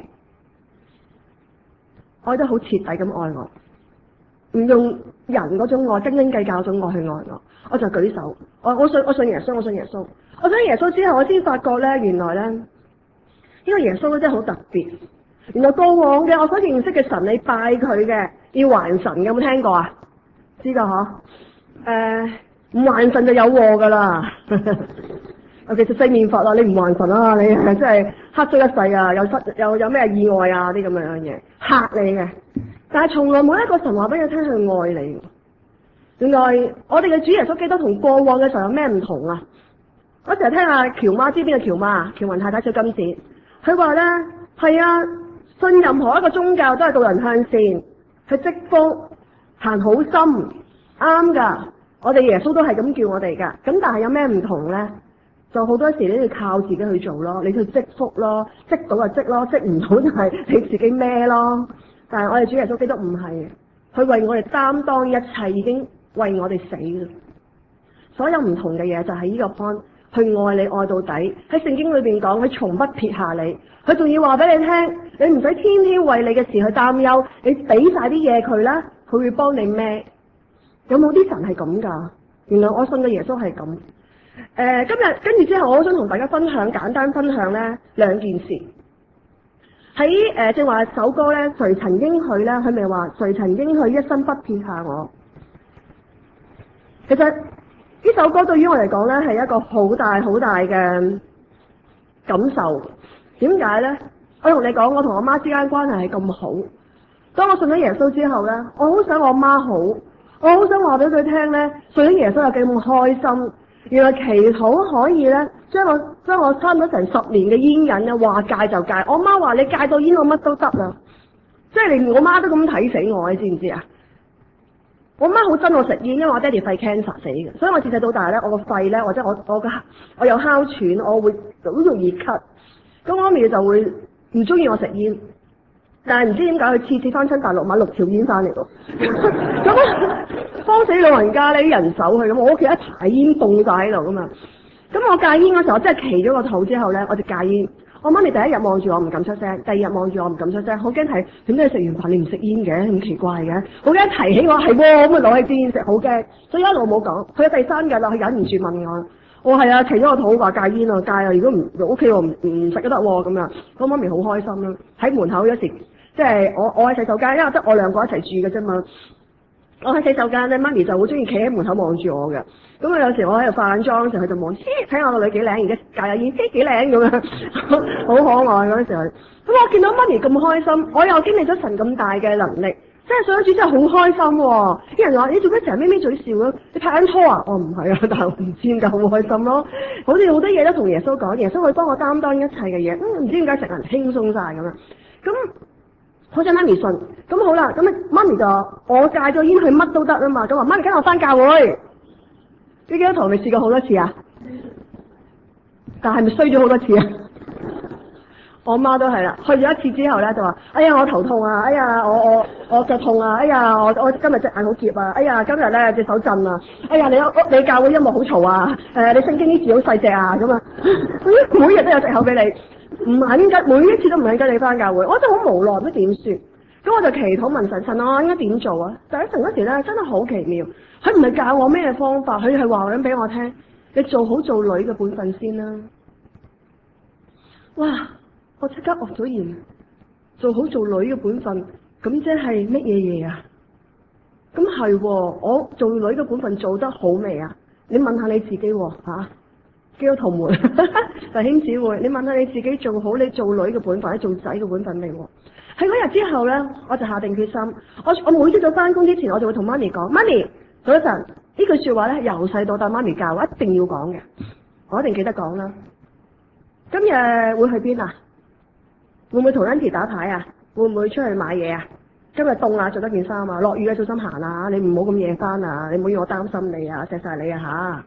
愛得好徹底咁愛我，唔用人嗰種愛斤斤計較嗰種愛去愛我，我就舉手，我我信我信耶穌，我信耶穌，我信耶穌之後，我先發覺咧，原來咧呢、呢個耶穌咧真係好特別。原來過往嘅我所認識嘅神，你拜佢嘅要還神，有冇聽過啊？知道嗬？誒、呃。唔還神就有禍噶啦，尤其是四面佛啦，你唔還神啊，你係真係黑咗一世啊，有失有有咩意外啊啲咁樣嘢嚇你嘅。但係從來冇一個神話俾你聽佢愛你。原來我哋嘅主耶穌基督同過往嘅神有咩唔同啊？我成日聽阿喬媽，知邊個喬媽啊？喬雲太太小金子，佢話咧係啊，信任何一個宗教都係導人向善，去積福，行好心，啱噶。我哋耶穌都係咁叫我哋噶，咁但係有咩唔同咧？就好多時你要靠自己去做咯，你去積福咯，積到就積咯，積唔到就係你自己孭咯。但係我哋主耶穌基督唔係，佢為我哋擔當一切，已經為我哋死啦。所有唔同嘅嘢就係呢個 point，去愛你愛到底。喺聖經裏邊講，佢從不撇下你，佢仲要話俾你聽，你唔使天天為你嘅事去擔憂，你俾晒啲嘢佢啦，佢會幫你孭。有冇啲神係咁噶？原來我信嘅耶穌係咁。誒、呃，今日跟住之後，我好想同大家分享，簡單分享咧兩件事。喺誒，正話首歌咧，誰曾應許咧？佢咪話誰曾應許一生不撇下我？其實呢首歌對於我嚟講咧，係一個好大好大嘅感受。點解咧？我同你講，我同我媽之間關係係咁好。當我信咗耶穌之後咧，我好想我媽好。我好想話俾佢聽咧，信咗耶穌有幾咁開心。原來祈禱可以咧，將我將我差唔多成十年嘅煙癮啊，話戒就戒。我媽話你戒到煙，我乜都得啦。即係連我媽都咁睇死我，你知唔知啊？我媽好憎我食煙，因為我爹哋肺 cancer 死嘅，所以我自細到大咧，我個肺咧或者我我個我有哮喘，我會好容易咳。咁媽咪就會唔中意我食煙。但係唔知點解佢次次翻親大陸買六條煙翻嚟喎，咁啊慌死老人家呢啲人手去咁，我屋企一排煙凍晒喺度噶嘛。咁我戒煙嗰時候，我真係騎咗個肚之後咧，我就戒煙。我媽咪第一日望住我唔敢出聲，第二日望住我唔敢出聲，好驚係點解你食完飯你唔食煙嘅，咁奇怪嘅，好驚提起我係喎，咁啊攞起支煙食，好驚，所以一路冇講。佢有第三日啦，佢忍唔住問我，我係啊，騎咗個肚話戒煙啊，戒啊，如果唔 OK 喎，唔唔食都得喎咁樣。咁媽咪好開心啦，喺門口有時。即係我我喺洗手間，因為得我兩個一齊住嘅啫嘛。我喺洗手間咧，媽咪就好中意企喺門口望住我嘅。咁啊有時我喺度化緊妝嘅時候，佢就望，咦睇下我個女幾靚，而家戒下煙，咦幾靚咁樣，好可愛嗰陣時候。咁我見到媽咪咁開心，我又經歷咗神咁大嘅能力， 真係上咗主真係好開心喎！啲人話你做咩成日咪咪嘴笑咯？你拍緊拖啊？我唔係啊，但係我唔知點解好開心咯。好似好多嘢都同耶穌講，耶穌會幫我擔當一切嘅嘢，嗯，唔知點解成人輕鬆晒咁樣。咁好似媽咪信，咁好啦，咁啊媽咪就話我戒咗煙，佢乜都得啊嘛。咁話媽咪跟我翻教會，你基督徒你試過好多次啊？但係咪衰咗好多次啊？我媽都係啦，去咗一次之後咧就話：哎呀我頭痛啊！哎呀我我我腳痛啊！哎呀我我今日隻眼好澀啊！哎呀今日咧隻手震啊！哎呀你屋你教會音樂好嘈啊！誒、呃、你聖經啲字好細隻啊咁啊！每日都有藉口俾你，唔肯跟，每一次都唔肯跟你翻教會，我真係好無奈，唔知點算。咁我就祈禱問神神我應該點做啊？第一層嗰時咧真係好奇妙，佢唔係教我咩方法，佢係話緊俾我聽，你做好做女嘅本分先啦。哇！我即刻愕咗然，做好做女嘅本分，咁即係乜嘢嘢啊？咁係喎，我做女嘅本分做得好未啊？你問下你自己喎，吓，基督徒們，弟兄姊妹，你問下你自己做好你做女嘅本分，或者做仔嘅本分未？喺嗰日之後咧，我就下定決心，我我每朝早翻工之前，我就會同媽咪講，媽咪，早晨呢句說話咧，由細到大媽咪教我一定要講嘅，我一定記得講啦。今日會去邊啊？會唔會同 Auntie 打牌啊？會唔會出去買嘢啊？今日凍啊，着多件衫啊！落雨啊，小心行啊！你唔好咁夜翻啊！你唔好要我擔心你啊，錫晒你啊吓！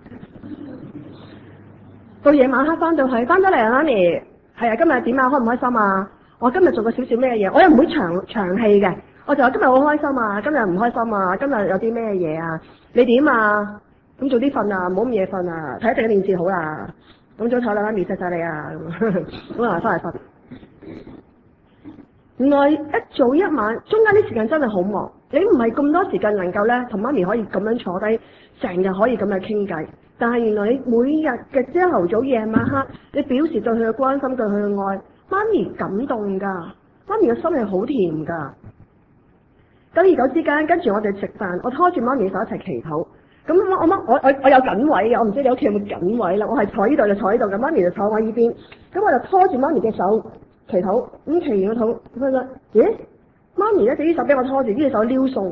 到夜晚黑翻到去，翻咗嚟啊，媽咪，係啊，今日點啊？開唔開心啊？我今日做過少少咩嘢？我又唔會長長氣嘅，我就話今日好開心啊！今日唔開心啊！今日有啲咩嘢啊？你點啊？咁早啲瞓啊，唔好咁夜瞓啊！睇一睇電視好啦。咁早唞啦，媽咪錫晒你啊！咁啊，翻嚟瞓。原來一早一晚，中間啲時間真係好忙，你唔係咁多時間能夠咧同媽咪可以咁樣坐低，成日可以咁樣傾偈。但係原來你每日嘅朝頭早、夜晚黑，你表示對佢嘅關心、對佢嘅愛，媽咪感動噶，媽咪嘅心係好甜噶。久而久之間，跟住我哋食飯，我拖住媽咪手一齊祈禱。咁我媽我我我有緊位嘅，我唔知你屋企有冇緊位啦。我係坐呢度就坐呢度，咁媽咪就坐我呢邊。咁我就拖住媽咪嘅手。祈禱咁祈完個禱，佢話：咦，媽咪咧，隻呢手俾我拖住，呢隻手撩餸，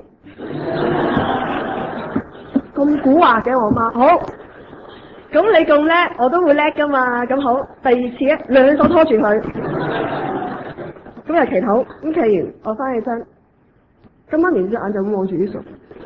咁蠱惑嘅我媽。好，咁你咁叻，我都會叻噶嘛。咁好，第二次咧，兩手拖住佢，咁又祈禱，咁祈完，我翻起身，咁媽咪隻眼就咁望住啲餸。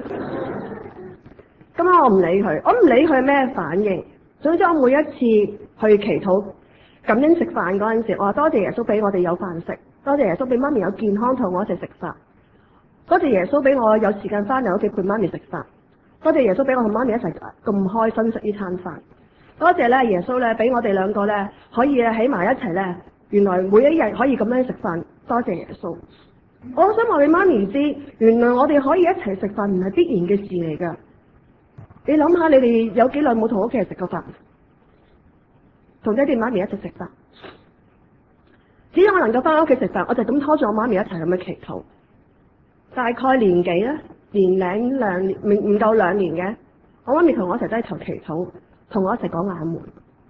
今晚我唔理佢，我唔理佢咩反應。總之我每一次去祈禱。感恩食飯嗰陣時，我話多謝耶穌俾我哋有飯食，多謝耶穌俾媽咪有健康同我一齊食飯，多謝耶穌俾我有時間翻嚟屋企陪媽咪食飯，多謝耶穌俾我同媽咪一齊咁開心食呢餐飯，多謝咧耶穌咧俾我哋兩個咧可以喺埋一齊咧，原來每一日可以咁樣食飯，多謝耶穌。我想話俾媽咪知，原來我哋可以一齊食飯唔係必然嘅事嚟噶。你諗下，你哋有幾耐冇同屋企人食過飯？同爹哋媽咪一齊食飯，只要我能夠翻屋企食飯，我就咁拖住我媽咪一齊咁樣祈禱。大概年幾咧？年零兩年，唔唔夠兩年嘅，我媽咪同我一齊都係求祈禱，同我一齊講阿門。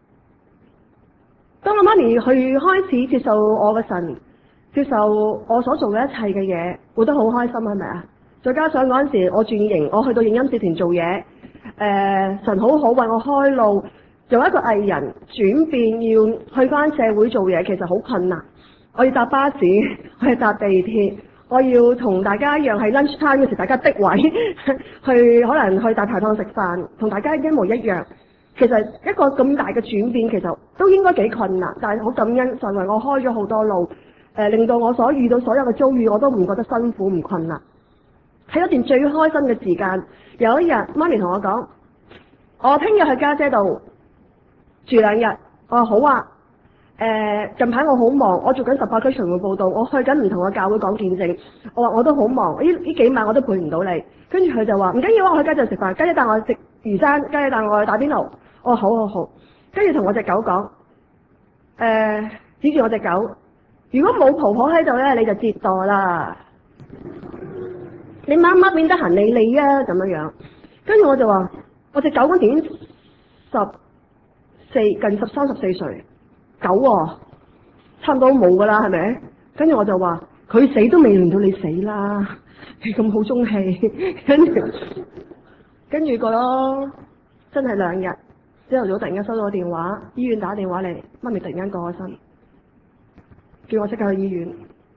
當我媽咪去開始接受我嘅神，接受我所做嘅一切嘅嘢，活得好開心，係咪啊？再加上嗰陣時我轉型，我去到影音視團做嘢，誒、呃、神好好為我開路。由一個藝人轉變要去翻社會做嘢，其實好困難。我要搭巴士，我要搭地鐵，我要同大家一樣喺 lunch time 嗰時，大家的位去可能去大排檔食飯，同大家一模一樣。其實一個咁大嘅轉變，其實都應該幾困難，但係好感恩神為我開咗好多路，誒、呃、令到我所遇到所有嘅遭遇，我都唔覺得辛苦唔困難。喺一段最開心嘅時間，有一日媽咪同我講：我聽日去家姐度住兩日。我話好啊，誒、呃、近排我好忙，我做緊十八區巡迴報道，我去緊唔同嘅教會講見證。我話我都好忙，呢呢幾晚我都陪唔到你。跟住佢就話唔緊要啊，我去家姐度食飯，家姐帶我食魚生，家姐帶我去打邊爐。我話好好好。跟住同我隻狗講，誒、呃、指住我隻狗，如果冇婆婆喺度咧，你就折墮啦。你媽媽變得閒理你啊，咁樣樣。跟住我就話，我隻狗嗰年十四近十三十四歲，狗喎、哦，差唔多冇噶啦，係咪？跟住我就話，佢死都未輪到你死啦， 係咁好中氣，跟住跟住過咗真係兩日，朝頭早突然間收到個電話，醫院打電話嚟，媽咪突然間過咗身，叫我即刻去醫院。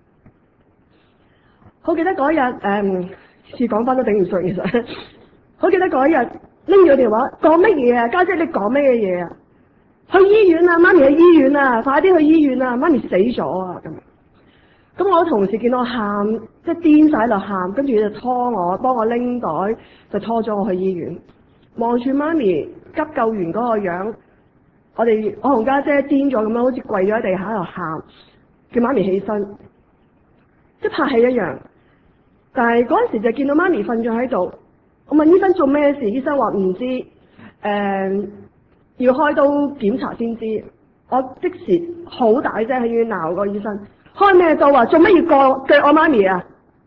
好記得嗰日誒，次講翻都頂唔順，其實好記得嗰日拎住個電話講乜嘢啊？家姐，姐你講乜嘢嘢啊？去醫院啊！媽咪去醫院啊！快啲去醫院啊！媽咪死咗啊！咁，咁我同事見到我喊，即係癲晒喺度喊，跟住就拖我，幫我拎袋，就拖咗我去醫院。望住媽咪急救員嗰個樣，我哋我同家姐癲咗咁樣，好似跪咗喺地下喺度喊，叫媽咪起身，即係拍戲一樣。但係嗰陣時就見到媽咪瞓咗喺度，我問醫生做咩事，醫生話唔知，誒、呃。要開刀檢查先知，我即時好大聲喺醫院鬧個醫生，開咩刀啊？做乜要割鋸我媽咪啊？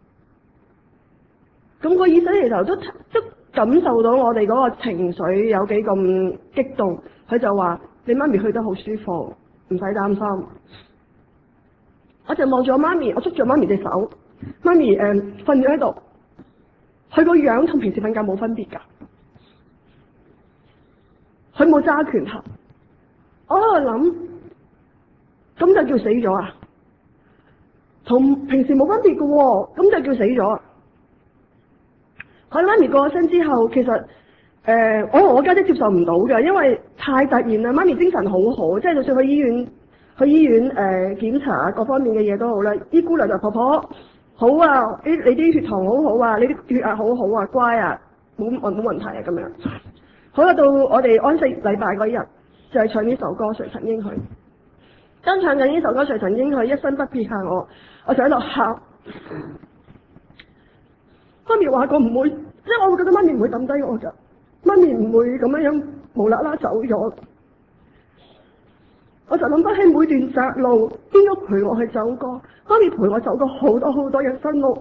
咁個醫生其實都都感受到我哋嗰個情緒有幾咁激動，佢就話你媽咪去得好舒服，唔使擔心。我就望住我媽咪，我捉住我媽咪隻手，媽咪誒瞓咗喺度，佢個樣同平時瞓覺冇分別㗎。佢冇揸拳頭，我喺度諗，咁就叫死咗啊？同平時冇分別嘅喎，咁就叫死咗啊？佢媽咪過咗身之後，其實誒、呃，我同我家姐接受唔到嘅，因為太突然啦。媽咪精神好好，即係就算去醫院去醫院誒、呃、檢查各方面嘅嘢都好啦。醫姑娘就婆婆好啊，你你啲血糖好好啊，你啲血壓好好啊，乖啊，冇冇冇問題啊咁樣。好啦，到我哋安息禮拜嗰日，就係、是、唱呢首歌《誰曾應許》。當唱緊呢首歌《誰曾應許》，一生不撇下我，我就喺度喊。媽咪話過唔會，即係我會覺得媽咪唔會抌低我㗎，媽咪唔會咁樣樣無啦啦走咗。我就諗翻起每段窄路，邊個陪我去走過？媽咪陪我走過好多好多人生路。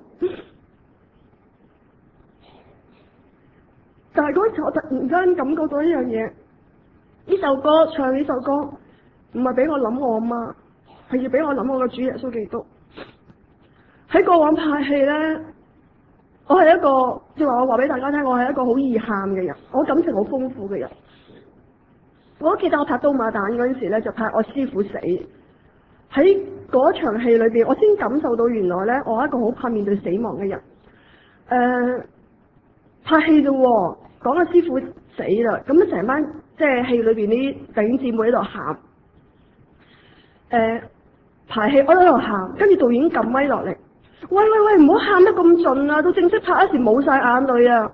但係嗰時我突然間感覺到一樣嘢，呢首歌唱呢首歌唔係俾我諗我阿媽，係要俾我諗我個主耶穌基督。喺過往拍戲咧，我係一個即係話我話俾大家聽，我係一個好易喊嘅人，我感情好豐富嘅人。我記得我拍刀馬旦嗰陣時咧，就拍我師傅死。喺嗰場戲裏邊，我先感受到原來咧，我係一個好怕面對死亡嘅人。誒、呃，拍戲啫喎。講個師傅死啦，咁成班即係戲裏邊啲弟兄姊妹喺度喊，誒、呃、排戲我喺度喊，跟住導演撳咪落嚟，喂喂喂，唔好喊得咁盡啊！到正式拍嗰時冇晒眼淚啊！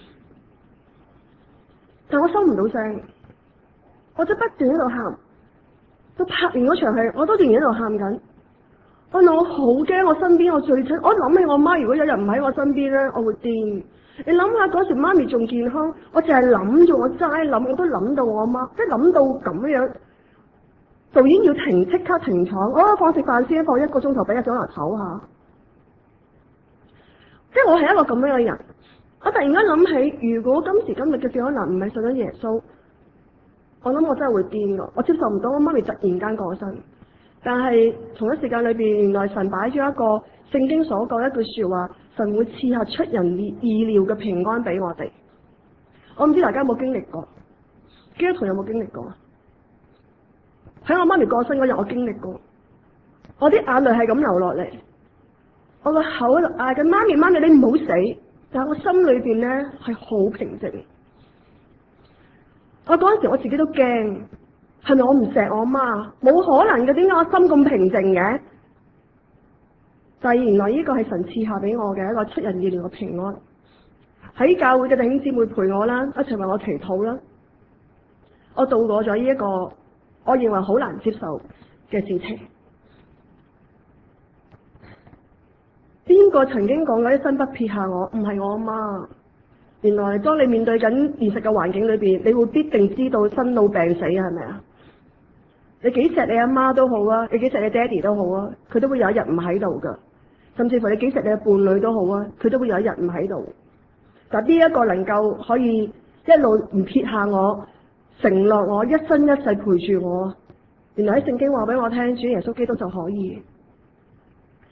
但我收唔到聲，我就不斷喺度喊，到拍完嗰場戲，我都仍然喺度喊緊。我諗我好驚，我身邊我最親，我諗起我媽，如果有人唔喺我身邊咧，我會癲。你諗下嗰時媽咪仲健康，我淨係諗住我齋諗，我都諗到我媽，即係諗到咁樣。導演要停，即刻停廠，我放食飯先，放一個鐘頭俾阿小娜唞下。即係我係一個咁樣嘅人。我突然間諗起，如果今時今日嘅小娜唔係信咗耶穌，我諗我真係會癲㗎。我接受唔到我媽咪突然間過身。但係同一時間裏邊，原來神擺咗一個聖經所講一句說話，神會賜下出人意料嘅平安俾我哋。我唔知大家有冇經歷過，基督徒有冇經歷過？喺我媽咪過身嗰日，我經歷過，我啲眼淚係咁流落嚟，我個口喺度嗌緊媽咪媽咪，你唔好死，但係我心裏邊咧係好平靜。我嗰陣時我自己都驚。係咪我唔錫我媽？冇可能嘅，點解我心咁平靜嘅？但係原來呢個係神賜下俾我嘅一個出人意料嘅平安。喺教會嘅弟兄姊妹陪我啦，一齊為我祈禱啦，我度過咗呢一個我認為好難接受嘅事情。邊個曾經講過一生不撇下我？唔係我阿媽。原來當你面對緊現實嘅環境裏邊，你會必定知道生老病死啊，係咪啊？你幾錫你阿媽都好啊，你幾錫你爹哋都好啊，佢都會有一日唔喺度噶。甚至乎你幾錫你嘅伴侶都好啊，佢都會有一日唔喺度。但呢一個能夠可以一路唔撇下我，承諾我一生一世陪住我，原來喺聖經話俾我聽，主耶穌基督就可以。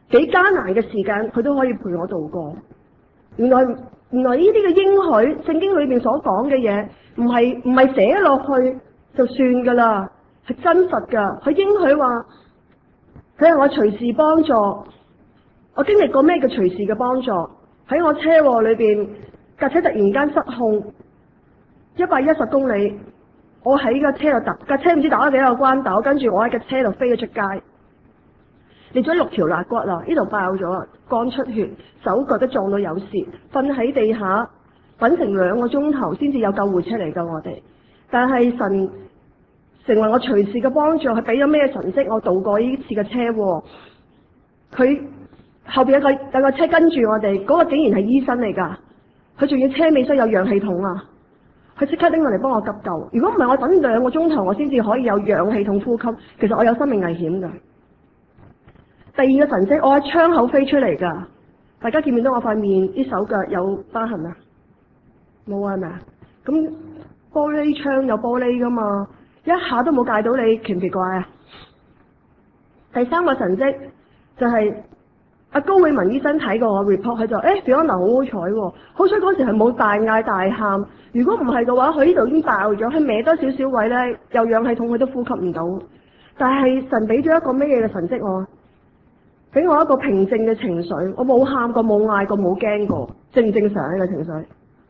幾艱難嘅時間，佢都可以陪我度過。原來原來呢啲嘅應許，聖經裏面所講嘅嘢，唔係唔係寫落去就算噶啦，係真實噶。佢應許話，佢係我隨時幫助。我經歷過咩叫隨時嘅幫助？喺我車禍裏邊，架車突然間失控，一百一十公里，我喺架車度突，架車唔知打咗幾個關斗，跟住我喺架車度飛咗出街。裂咗六條肋骨啦，呢度爆咗，肝出血，手腳都撞到有事，瞓喺地下，瞓成兩個鐘頭先至有救護車嚟救我哋。但係神成為我隨時嘅幫助，係俾咗咩神蹟我度過呢次嘅車禍？佢後邊有個有個車跟住我哋，嗰個竟然係醫生嚟噶，佢仲要車尾箱有氧氣筒啊！佢即刻拎落嚟幫我急救。如果唔係，我等兩個鐘頭我先至可以有氧氣筒呼吸，其實我有生命危險噶。第二個神蹟，我喺窗口飛出嚟噶，大家見唔見到我塊面啲手腳有疤痕啊？冇啊，係咪啊？咁玻璃窗有玻璃噶嘛，一下都冇戒到你，奇唔奇怪啊？第三個神蹟就係、是、阿高永文醫生睇過我 report， 佢就誒 Fiona 好好彩喎，好彩嗰時係冇大嗌大喊，如果唔係嘅話，佢呢度已經爆咗，佢歪多少少位咧，有氧氣筒佢都呼吸唔到。但係神俾咗一個咩嘢嘅神蹟我？俾我一個平靜嘅情緒，我冇喊過，冇嗌過，冇驚過，正唔正常呢個情緒？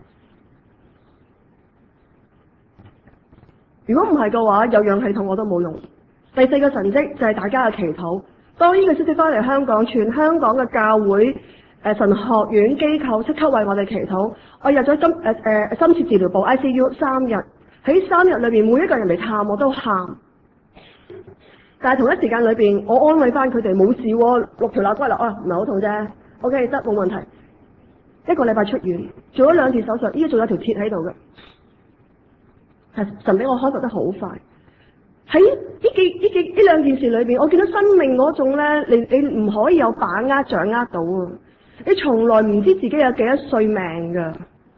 如果唔係嘅話，有氧氣筒我都冇用。第四個神蹟就係大家嘅祈禱。當呢個消息翻嚟香港，全香港嘅教會、誒神學院機構即刻為我哋祈禱。我入咗深誒誒深切治療部 I C U 三日，喺三日裏邊每一個人嚟探我都喊。但係同一時間裏邊，我安慰翻佢哋冇事喎，六條肋骨啦，啊唔係好痛啫 ，OK 得冇問題。一個禮拜出院，做咗兩次手術，依家仲有條鐵喺度嘅。係神俾我開發得好快。喺呢幾呢幾呢兩件事裏邊，我見到生命嗰種咧，你你唔可以有把握掌握到啊！你從來唔知自己有幾多歲命噶，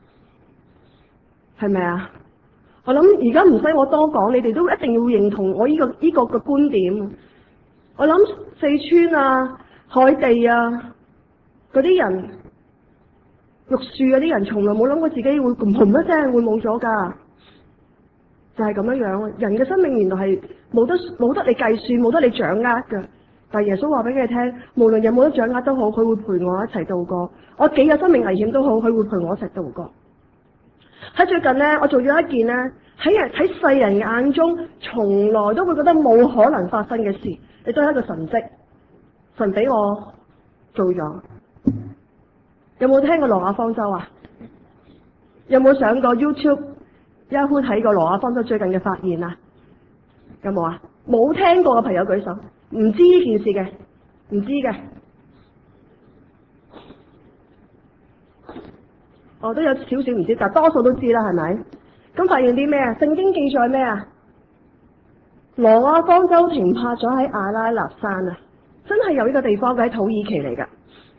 係咪啊？我諗而家唔使我多講，你哋都一定要認同我呢個呢個嘅觀點。我諗四川啊、海地啊嗰啲人，玉樹嗰啲人，從來冇諗過自己會嘭嘭一聲會冇咗噶，就係咁樣樣。人嘅生命原來係冇得冇得你計算，冇得你掌握噶。但係耶穌話俾你聽，無論有冇得掌握都好，佢會陪我一齊度過。我幾有生命危險都好，佢會陪我一齊度過。喺最近咧，我做咗一件咧喺人喺世人眼中從來都會覺得冇可能發生嘅事，亦都係一個神蹟，神俾我做咗。有冇聽過挪亞方舟啊？有冇上過 YouTube、Yahoo 睇過挪亞方舟最近嘅發現啊？有冇啊？冇聽過嘅朋友舉手，唔知呢件事嘅，唔知嘅。我都有少少唔知，但多數都知啦，係咪？咁發現啲咩啊？聖經記載咩啊？挪亞方舟停泊咗喺阿拉納山啊！真係有呢個地方嘅，喺土耳其嚟噶。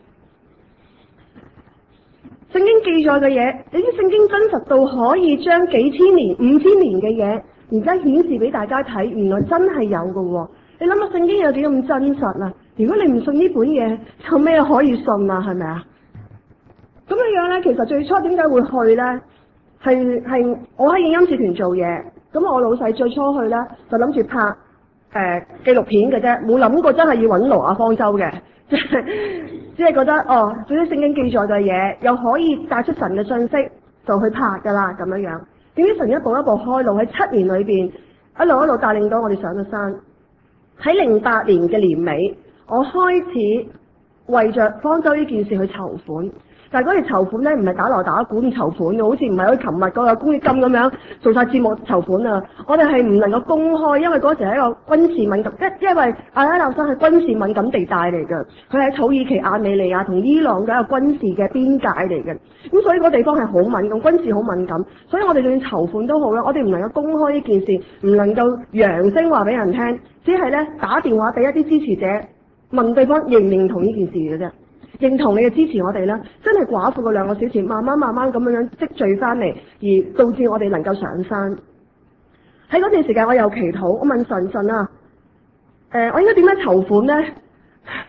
聖經記載嘅嘢，你啲聖經真實到可以將幾千年、五千年嘅嘢，而家顯示俾大家睇，原來真係有嘅喎。你諗下聖經有幾咁真實啊？如果你唔信呢本嘢，有咩可以信啊？係咪啊？咁樣樣咧，其實最初點解會去咧？係係我喺影音視團做嘢，咁我老細最初去咧就諗住拍誒、呃、紀錄片嘅啫，冇諗過真係要揾挪亞方舟嘅，即係只係覺得哦，總之聖經記載嘅嘢又可以帶出神嘅信息，就去拍噶啦咁樣樣。點知神一步一步開路，喺七年裏邊一路一路帶領到我哋上咗山。喺零八年嘅年尾，我開始為着方舟呢件事去籌款。但係嗰條籌款咧，唔係打鑼打鼓咁籌款嘅，好似唔係好似琴日嗰個公益金咁樣做晒節目籌款啊！我哋係唔能夠公開，因為嗰時係一個軍事敏感，一因為阿拉納山係軍事敏感地帶嚟嘅，佢喺土耳其、亞美尼亞同伊朗嘅一個軍事嘅邊界嚟嘅，咁所以嗰個地方係好敏感，軍事好敏感，所以我哋就算籌款都好啦，我哋唔能夠公開呢件事，唔能夠揚聲話俾人聽，只係咧打電話俾一啲支持者問對方認唔認同呢件事嘅啫。認同你嘅支持我哋啦，真係寡婦嗰兩個小錢，慢慢慢慢咁樣樣積聚翻嚟，而導致我哋能夠上山。喺嗰段時間，我有祈禱，我問神神啊，誒、呃，我應該點樣籌款咧？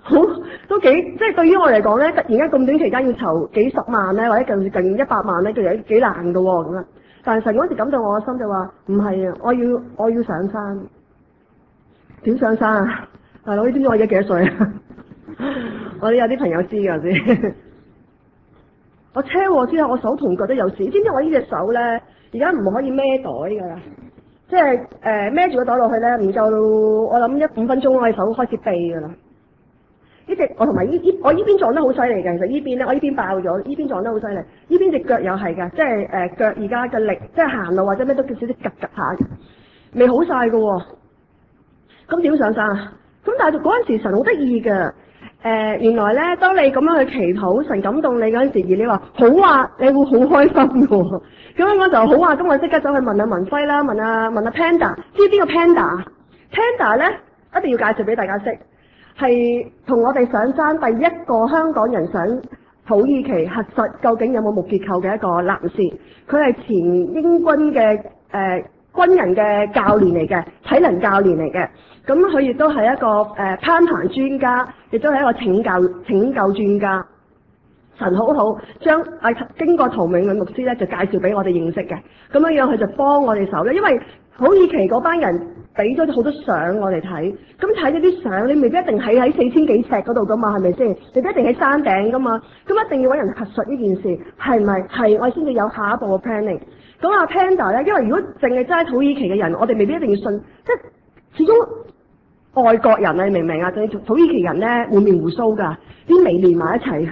好都幾即係對於我嚟講咧，突然間咁短期間要籌幾十萬咧，或者近近一百萬咧，其實幾難㗎喎咁啊！但係神嗰時感到我嘅心就話唔係啊，我要我要上山。點上山啊？大佬，你知唔知我而家幾多歲啊？我哋有啲朋友知㗎先。我車禍之後，我手同腳都有事。知唔知我呢隻手咧，而家唔可以孭袋㗎啦？即係誒孭住個袋落去咧，唔夠我諗一五分鐘，我隻手開始痹㗎啦。呢隻我同埋呢呢我呢邊撞得好犀利嘅，其實呢邊咧我呢邊爆咗，呢邊撞得好犀利。呢邊隻腳又係㗎，即係誒腳而家嘅力，即係行路或者咩都叫少少夾夾下，未好晒㗎喎。咁點上山啊？咁但係嗰陣時神好得意嘅。誒、呃、原來咧，當你咁樣去祈禱，神感動你嗰陣時，而你話好啊，你會好開心嘅喎。咁樣我就好啊，咁我即刻走去問阿文輝啦，問阿問阿 Panda， 知邊個 Panda？Panda 咧一定要介紹俾大家識，係同我哋上山第一個香港人上土耳其核實究竟有冇木結構嘅一個男士，佢係前英軍嘅誒、呃、軍人嘅教練嚟嘅，體能教練嚟嘅。咁佢亦都係一個誒、呃、攀爬專家，亦都係一個拯救拯救專家。神好好將啊經過陶明偉牧師咧就介紹俾我哋認識嘅，咁樣樣佢就幫我哋手咧，因為土耳其嗰班人俾咗好多相我哋睇，咁睇咗啲相，你未必一定喺喺四千幾尺嗰度噶嘛，係咪先？你唔一定喺山頂噶嘛，咁一定要揾人核實呢件事係咪係，我先至有下一步嘅 planning。咁阿 Panda 咧，因為如果淨係齋土耳其嘅人，我哋未必一定要信，即係始終。外國人啊，你明唔明啊？仲土耳其人咧，滿面鬍鬚㗎，啲眉連埋一齊，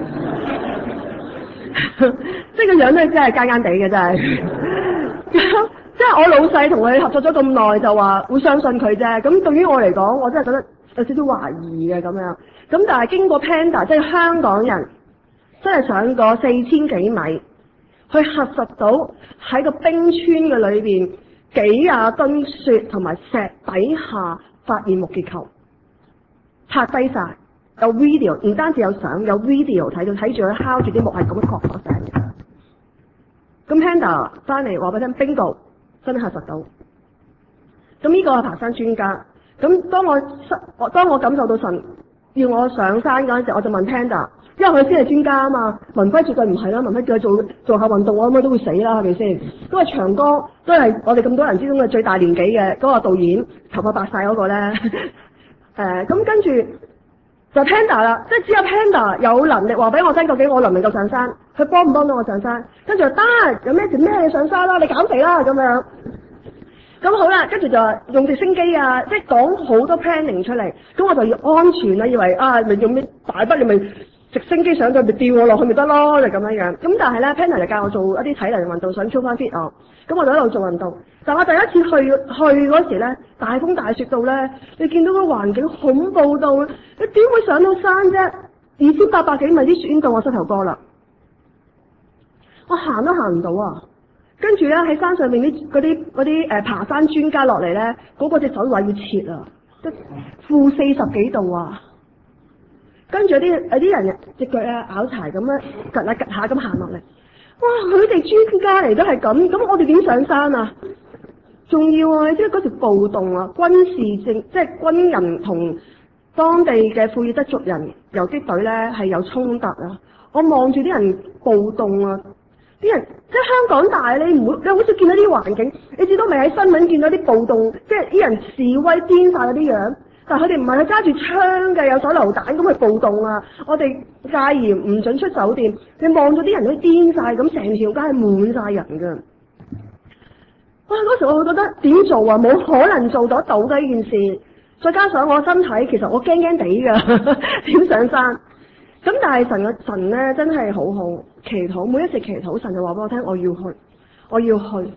即係個樣咧真係奸奸地嘅真係。即係我老細同佢合作咗咁耐，就話會相信佢啫。咁對於我嚟講，我真係覺得有少少懷疑嘅咁樣。咁但係經過 Panda， 即係香港人，真係上過四千幾米，去核實到喺個冰川嘅裏邊幾廿噸雪同埋石底下。發現木結構，拍低晒，有 video， 唔單止有相，有 video 睇到，睇住佢敲住啲木係咁樣確確聲嘅。咁 Panda 翻嚟話俾我聽 bingo 真係核實到。咁呢個係爬山專家。咁當我我當我感受到神要我上山嗰陣時，我就問 Panda， 因為佢先係專家啊嘛。文輝絕對唔係啦，文輝叫佢做做下運動，我諗佢都會死啦，係咪先？因為長哥都係我哋咁多人之中嘅最大年紀嘅嗰個導演，頭髮白晒嗰個咧。誒、呃，咁跟住就 Panda 啦，即係只有 Panda 有能力話俾我聽，究竟我能唔能夠上山？佢幫唔幫到我上山？跟住就得，有咩事咩你上山啦，你減肥啦咁樣。咁好啦，跟住就用直升機啊，即係講好多 planning 出嚟，咁我就要安全啦，以為啊，咪用咩大筆，你咪直升機上去咪吊我落去咪得咯，就咁樣樣。咁但係咧 Panda 就教我做一啲體能運動，想操翻 fit 我，咁我就喺度做運動。但我第一次去去嗰時咧，大風大雪到咧，你見到個環境恐怖到，你點會上到山啫？二千八百幾米啲雪已經到我膝頭哥啦，我行都行唔到啊！跟住咧喺山上面啲嗰啲嗰啲誒爬山專家落嚟咧，嗰、那個隻手話要切啊，即負四十幾度啊！跟住有啲有啲人隻腳啊拗柴咁樣趌下趌下咁行落嚟，哇！佢哋專家嚟都係咁，咁我哋點上山啊？仲要啊！即係嗰條暴動啊，軍事政即係軍人同當地嘅庫爾德族人游擊隊咧係有衝突啊！我望住啲人暴動啊！啲人即係香港大，你唔會你好似見到啲環境，你至多未喺新聞見到啲暴動，即係啲人示威癲晒嗰啲樣，但係佢哋唔係去揸住槍嘅，有手榴彈咁去暴動啊！我哋戒嚴唔准出酒店，你望到啲人都癲晒咁，成條街係滿晒人㗎。哇！嗰時我會覺得點做啊？冇可能做得到嘅呢件事，再加上我身體其實我驚驚地㗎，點上山？咁但係神嘅神咧真係好好，祈禱每一次祈禱，神就話俾我聽，我要去，我要去。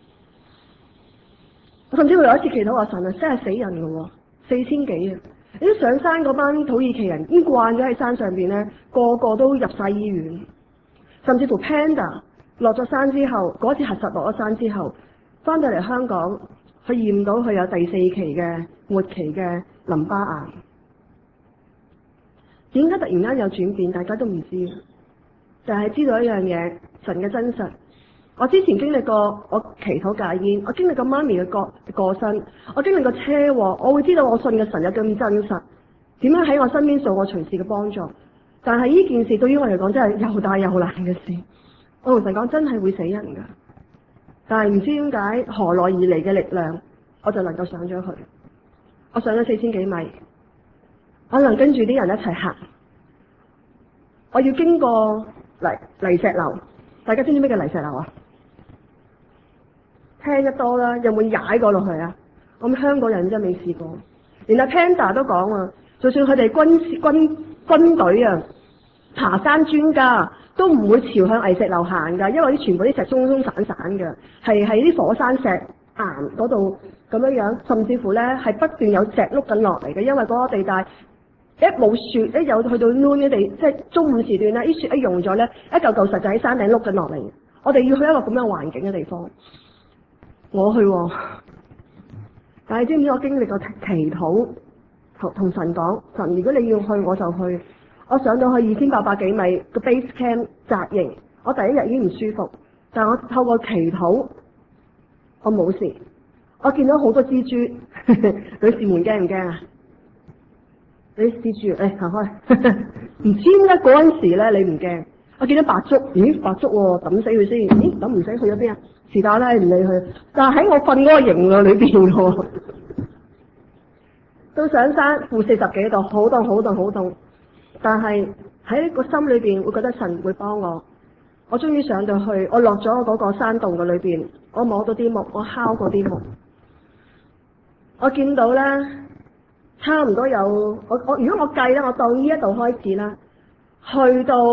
甚至乎有一次祈禱話神啊，真係死人㗎喎，四千幾啊！你啲上山嗰班土耳其人已經慣咗喺山上邊咧，個個都入晒醫院。甚至乎 Panda 落咗山之後，嗰次核實落咗山之後，翻到嚟香港，佢驗到佢有第四期嘅末期嘅淋巴癌。點解突然間有轉變？大家都唔知，就係知道一樣嘢，神嘅真實。我之前經歷過我祈禱戒煙，我經歷過媽咪嘅過過身，我經歷過車禍，我會知道我信嘅神有咁真實。 點樣喺我身邊做我隨時嘅幫助。但係呢件事對於我嚟講真係又大又難嘅事。我同神講真係會死人㗎，但係唔知點解何來而嚟嘅力量，我就能夠上咗去。我上咗四千幾米，我能跟住啲人一齊行。我要經過泥泥石流，大家知唔知咩叫泥石流啊？聽得多啦，有冇踩過落去啊？我諗香港人真係未試過。連阿 Panda 都講啊，就算佢哋軍軍軍隊啊，爬山專家都唔會朝向泥石流行㗎，因為啲全部啲石鬆鬆散散嘅，係喺啲火山石岩嗰度咁樣樣，甚至乎咧係不斷有石碌緊落嚟嘅，因為嗰個地帶一冇雪，一有去到 noon 嘅地，即係中午時段咧，啲雪一溶咗咧，一嚿嚿石就喺山頂碌緊落嚟。我哋要去一個咁樣環境嘅地方，我去喎，但係知唔知我經歷過祈禱同同神講，神如果你要去我就去。我上到去二千八百幾米個 base camp 紮營，我第一日已經唔舒服，但係我透過祈禱，我冇事。我見到好多蜘蛛，女士們驚唔驚啊？你蜘蛛，誒行開，唔知點解嗰陣時咧你唔驚？我見到白竹，咦白竹喎，抌死佢先，咦抌唔死去咗邊啊？是但啦，唔理佢。但係喺我瞓嗰個營啊裏邊喎，到上山負四十幾度，好凍好凍好凍。但係喺個心裏邊會覺得神會幫我。我終於上到去，我落咗嗰個山洞嘅裏邊，我摸到啲木，我敲過啲木，我見到咧差唔多有我我如果我計咧，我當呢一度開始啦，去到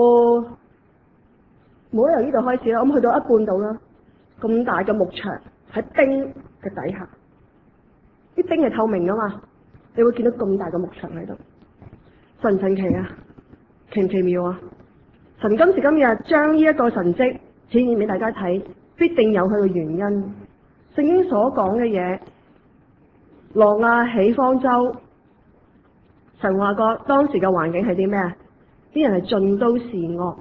冇由呢度開始啦，我去到一半度啦，咁大嘅木牆喺冰嘅底下，啲冰係透明噶嘛，你會見到咁大嘅木牆喺度。神神奇啊，奇唔奇妙啊！神今時今日將呢一個神蹟展現俾大家睇，必定有佢嘅原因。聖經所講嘅嘢，挪亞起方舟，神話過當時嘅環境係啲咩啊？啲人係盡都是惡，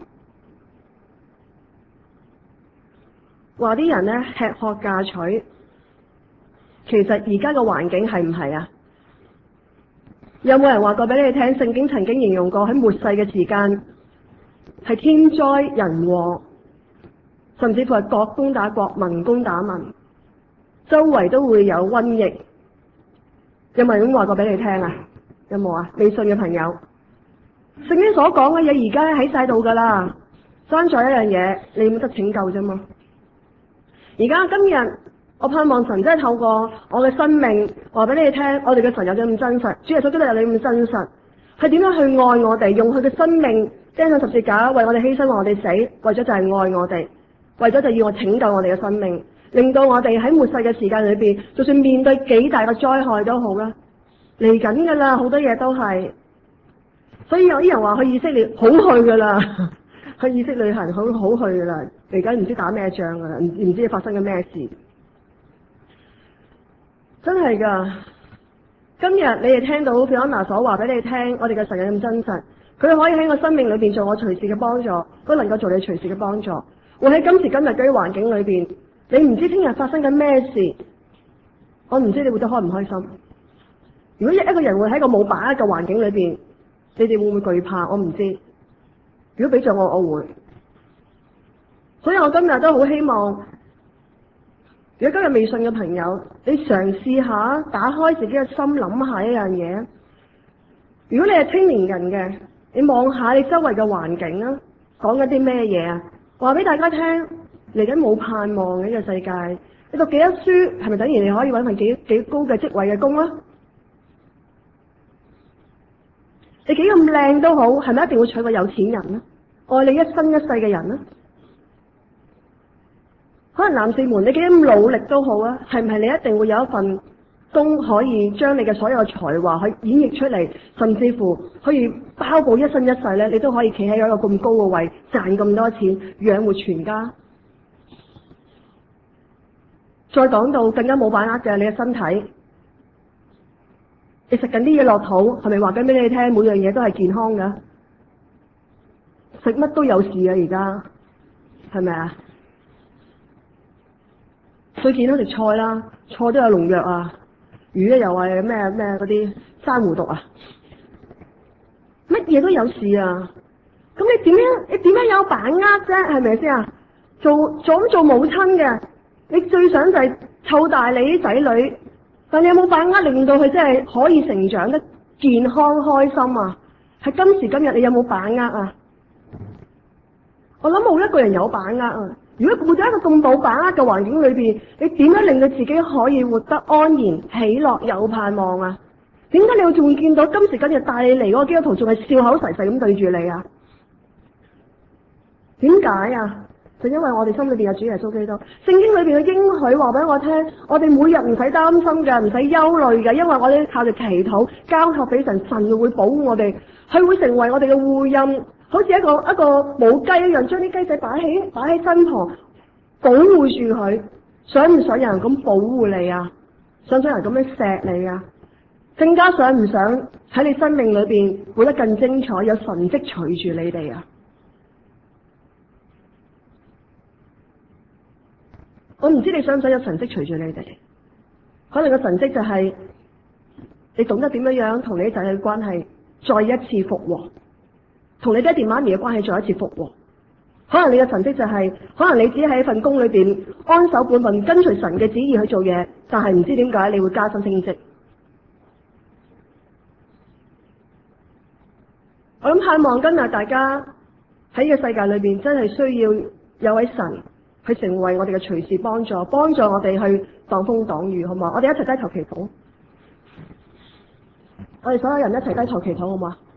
話啲人咧吃喝嫁娶。其實而家嘅環境係唔係啊？有冇人話過俾你聽？聖經曾經形容過喺末世嘅時間係天災人禍，甚至乎係國攻打國、民攻打民，周圍都會有瘟疫。有冇人咁話過俾你聽啊？有冇啊？未信嘅朋友，聖經所講嘅嘢而家喺晒度噶啦，爭在一樣嘢，你冇得拯救啫嘛。而家今日。我盼望神真係透過我嘅生命話俾你聽，我哋嘅神有幾咁真實，主耶穌基督有你咁真實，係點樣去愛我哋，用佢嘅生命釘上十字架，為我哋犧牲，為我哋死，為咗就係愛我哋，為咗就要我拯救我哋嘅生命，令到我哋喺末世嘅時間裏邊，就算面對幾大嘅災害都好啦，嚟緊噶啦，好多嘢都係，所以有啲人話去以色列好去噶啦，去以色列旅行好好去噶啦，嚟緊唔知打咩仗噶啦，唔唔知發生緊咩事。真係噶，今日你哋聽到 Fiona 所話俾你聽，我哋嘅神有咁真實，佢可以喺我生命裏邊做我隨時嘅幫助，都能夠做你隨時嘅幫助。會喺今時今日嘅環境裏邊，你唔知聽日發生緊咩事，我唔知你會得開唔開心。如果一一個人會喺個冇把握嘅環境裏邊，你哋會唔會懼怕？我唔知。如果俾咗我，我會。所以我今日都好希望。如果今日未信嘅朋友，你嘗試下打開自己嘅心，諗下一樣嘢。如果你係青年人嘅，你望下你周圍嘅環境啊，講緊啲咩嘢啊？話俾大家聽，嚟緊冇盼望嘅呢個世界。你讀幾多書，係咪等於你可以搵份幾幾高嘅職位嘅工啊？你幾咁靚都好，係咪一定會娶個有錢人啊？愛你一生一世嘅人啊？可能男士們，你幾咁努力都好啊，係唔係你一定會有一份工可以將你嘅所有才華去演繹出嚟，甚至乎可以包保一生一世咧，你都可以企喺一個咁高嘅位，賺咁多錢，養活全家。再講到更加冇把握嘅你嘅身體，你食緊啲嘢落肚，係咪話緊俾你聽？每樣嘢都係健康㗎，食乜都有事啊！而家係咪啊？最健康食菜啦，菜都有農藥啊，魚咧又話咩咩嗰啲珊瑚毒啊， 乜嘢都有事啊！咁你點樣？你點樣有把握啫？係咪先啊？做做做母親嘅，你最想就係湊大你啲仔女，但你有冇把握令到佢真係可以成長得健康開心啊？係今時今日你有冇把握啊？我諗冇一個人有把握啊！如果活在一個咁冇把握嘅環境裏邊，你點樣令到自己可以活得安然、喜樂、有盼望啊？點解你會仲見到今時今日帶你嚟嗰個基督徒仲係笑口噬噬咁對住你啊？點解啊？就因為我哋心裏邊有主耶穌基督，聖經裏邊嘅應許話俾我聽，我哋每日唔使擔心嘅，唔使憂慮嘅，因為我哋靠住祈禱交託俾神，神會保護我哋，佢會成為我哋嘅護蔭，好似一個一個母雞一樣，將啲雞仔擺喺擺喺身旁，保護住佢。想唔想有人咁保護你啊？想唔想有人咁樣錫你啊？更加想唔想喺你生命裏邊活得更精彩，有神蹟隨住你哋啊？我唔知你想唔想有神蹟隨住你哋，可能個神蹟就係你懂得點樣樣同你啲仔女嘅關係再一次復和，同你爹哋媽咪嘅關係再一次復和。可能你嘅神蹟就係，可能你只喺份工裏邊安守本分，跟隨神嘅旨意去做嘢，但係唔知點解你會加薪升職。我諗盼望今日大家喺呢個世界裏邊真係需要有位神去成為我哋嘅隨時幫助，幫助我哋去擋風擋雨，好唔好？我哋一齊低頭祈禱，我哋所有人一齊低頭祈禱，好唔好啊？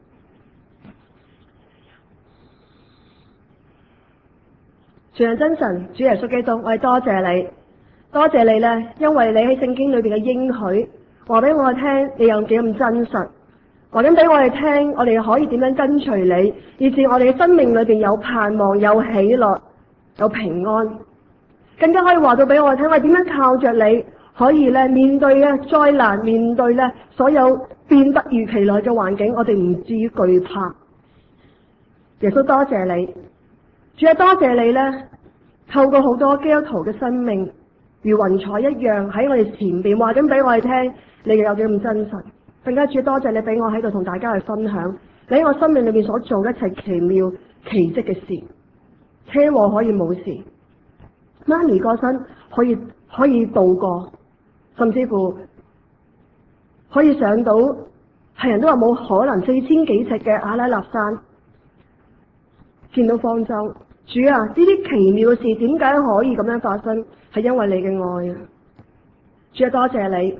全能真神主耶穌基督，我哋多謝你，多謝你咧，因為你喺聖經裏邊嘅應許話俾我哋聽，你有幾咁真實，話緊俾我哋聽，我哋可以點樣跟隨你，以致我哋嘅生命裏邊有盼望、有喜樂、有平安，更加可以話到俾我哋聽，我哋點樣靠着你，可以咧面對嘅災難，面對咧所有變得如其來嘅環境，我哋唔至於懼怕。耶穌多謝你，主啊，多謝你咧，透過好多基督徒嘅生命，如雲彩一樣喺我哋前邊話緊俾我哋聽，你嘅有幾咁真實。更加主多謝你俾我喺度同大家去分享，你喺我生命裏面所做一切奇妙奇蹟嘅事，車禍可以冇事，媽咪過身可以可以度過，甚至乎可以上到係人都話冇可能四千幾尺嘅阿拉納山，見到方舟。主啊，呢啲奇妙嘅事點解可以咁樣發生？係因為你嘅愛啊！主啊，多謝你。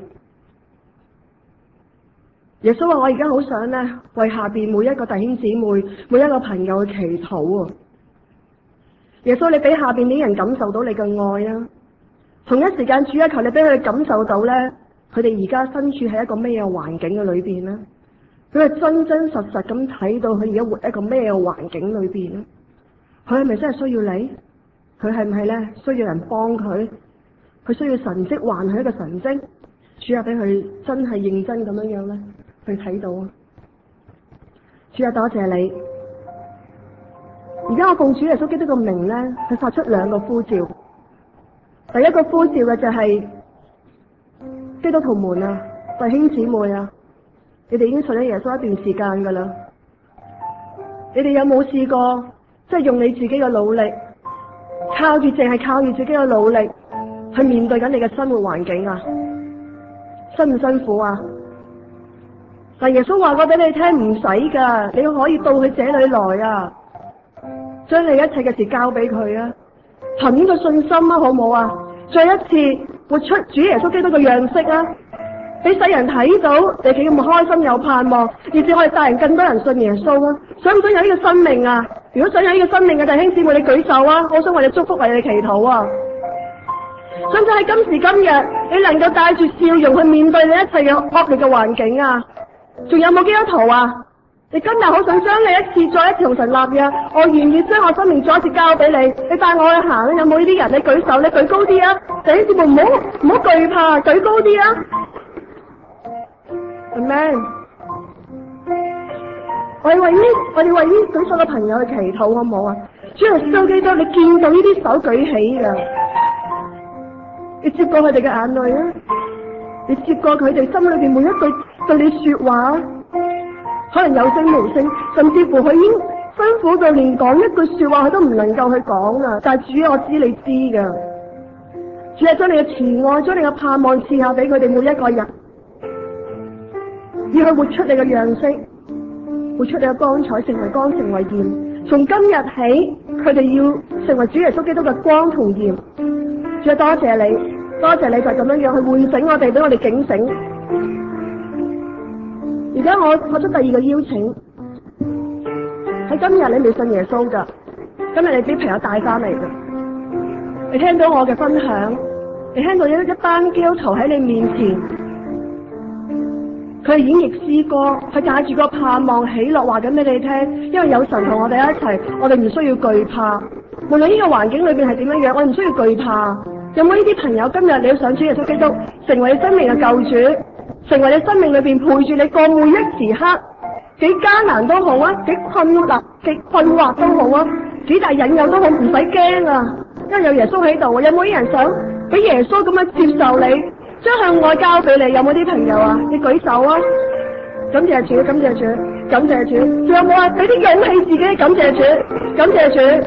耶穌話：我而家好想咧，為下邊每一個弟兄姊妹、每一個朋友去祈禱啊！耶穌，你俾下邊啲人感受到你嘅愛啊！同一時間，主啊，求你俾佢哋感受到咧，佢哋而家身處喺一個咩嘢環境嘅裏邊咧？佢係真真實實咁睇到佢而家活一個咩嘢環境裏邊咧？佢係咪真係需要你？佢係唔係咧需要人幫佢？佢需要神蹟，還係一個神蹟？主啊，俾佢真係認真咁樣樣咧，去睇到啊！主啊，多謝你！而家我奉主耶穌基督個名咧，去發出兩個呼召。第一個呼召嘅就係基督徒們啊，弟兄姊妹啊，你哋已經信咗耶穌一段時間噶啦，你哋有冇試過？即係用你自己嘅努力，靠住淨係靠住自己嘅努力去面對緊你嘅生活環境啊，辛唔辛苦啊？但耶穌話過俾你聽，唔使噶，你可以到佢這裏來啊，將你一切嘅事交俾佢啊，憑呢個信心啊，好唔好啊？再一次活出主耶穌基督嘅樣式啊，俾世人睇到你幾咁開心有盼望，以至可以帶人更多人信耶穌啊！想唔想有呢個生命啊？如果想有呢個生命嘅弟兄姊妹，你舉手啊！我想為你祝福，為你祈禱啊！想唔想喺今時今日，你能夠帶住笑容去面對你一切嘅惡劣嘅環境啊？仲有冇基督徒啊？你今日好想將你一次再一次同神立約，我願意將我生命再一次交俾你，你帶我去行，有冇呢啲人？你舉手，你舉高啲啊！弟兄姊妹唔好唔好懼怕，舉高啲啊！Amen。我哋為呢，我哋為呢舉手嘅朋友去祈禱，好唔好啊？主耶穌基督，你見到呢啲手舉起噶，你接過佢哋嘅眼淚啊！你接過佢哋心裏邊每一句對你說話。 可能有聲無聲，甚至乎佢已經辛苦到連講一句說話佢都唔能夠去講啊！但係主啊，我知你知噶，主係將你嘅慈愛、將你嘅盼望賜下俾佢哋每一個人，要去活出你嘅樣式，活出你嘅光彩，成為光，成為鹽。從今日起，佢哋要成為主耶穌基督嘅光同鹽。主啊，多謝你，多謝你就咁樣樣去喚醒我哋，俾我哋警醒。而家我發出第二個邀請，喺今日你未信耶穌噶，今日你俾朋友帶翻嚟噶，你聽到我嘅分享，你聽到一一班基督徒喺你面前，佢演繹詩歌，佢帶住個盼望喜樂話緊俾你聽，因為有神同我哋一齊，我哋唔需要懼怕，無論呢個環境裏邊係點樣樣，我哋唔需要懼怕。有冇呢啲朋友今日你要上主耶穌基督，成為你生命嘅救主，成為你生命裏邊陪住你過每一時刻，幾艱難都好啊，幾困難、幾困惑都好啊，幾大引誘都好，唔使驚啊，因為有耶穌喺度啊。有冇啲人想俾耶穌咁樣接受你，將向愛交俾你？有冇啲朋友啊？你舉手啊！感謝主，感謝主，感謝主。仲有冇啊？俾啲勇氣自己，感謝主，感謝主。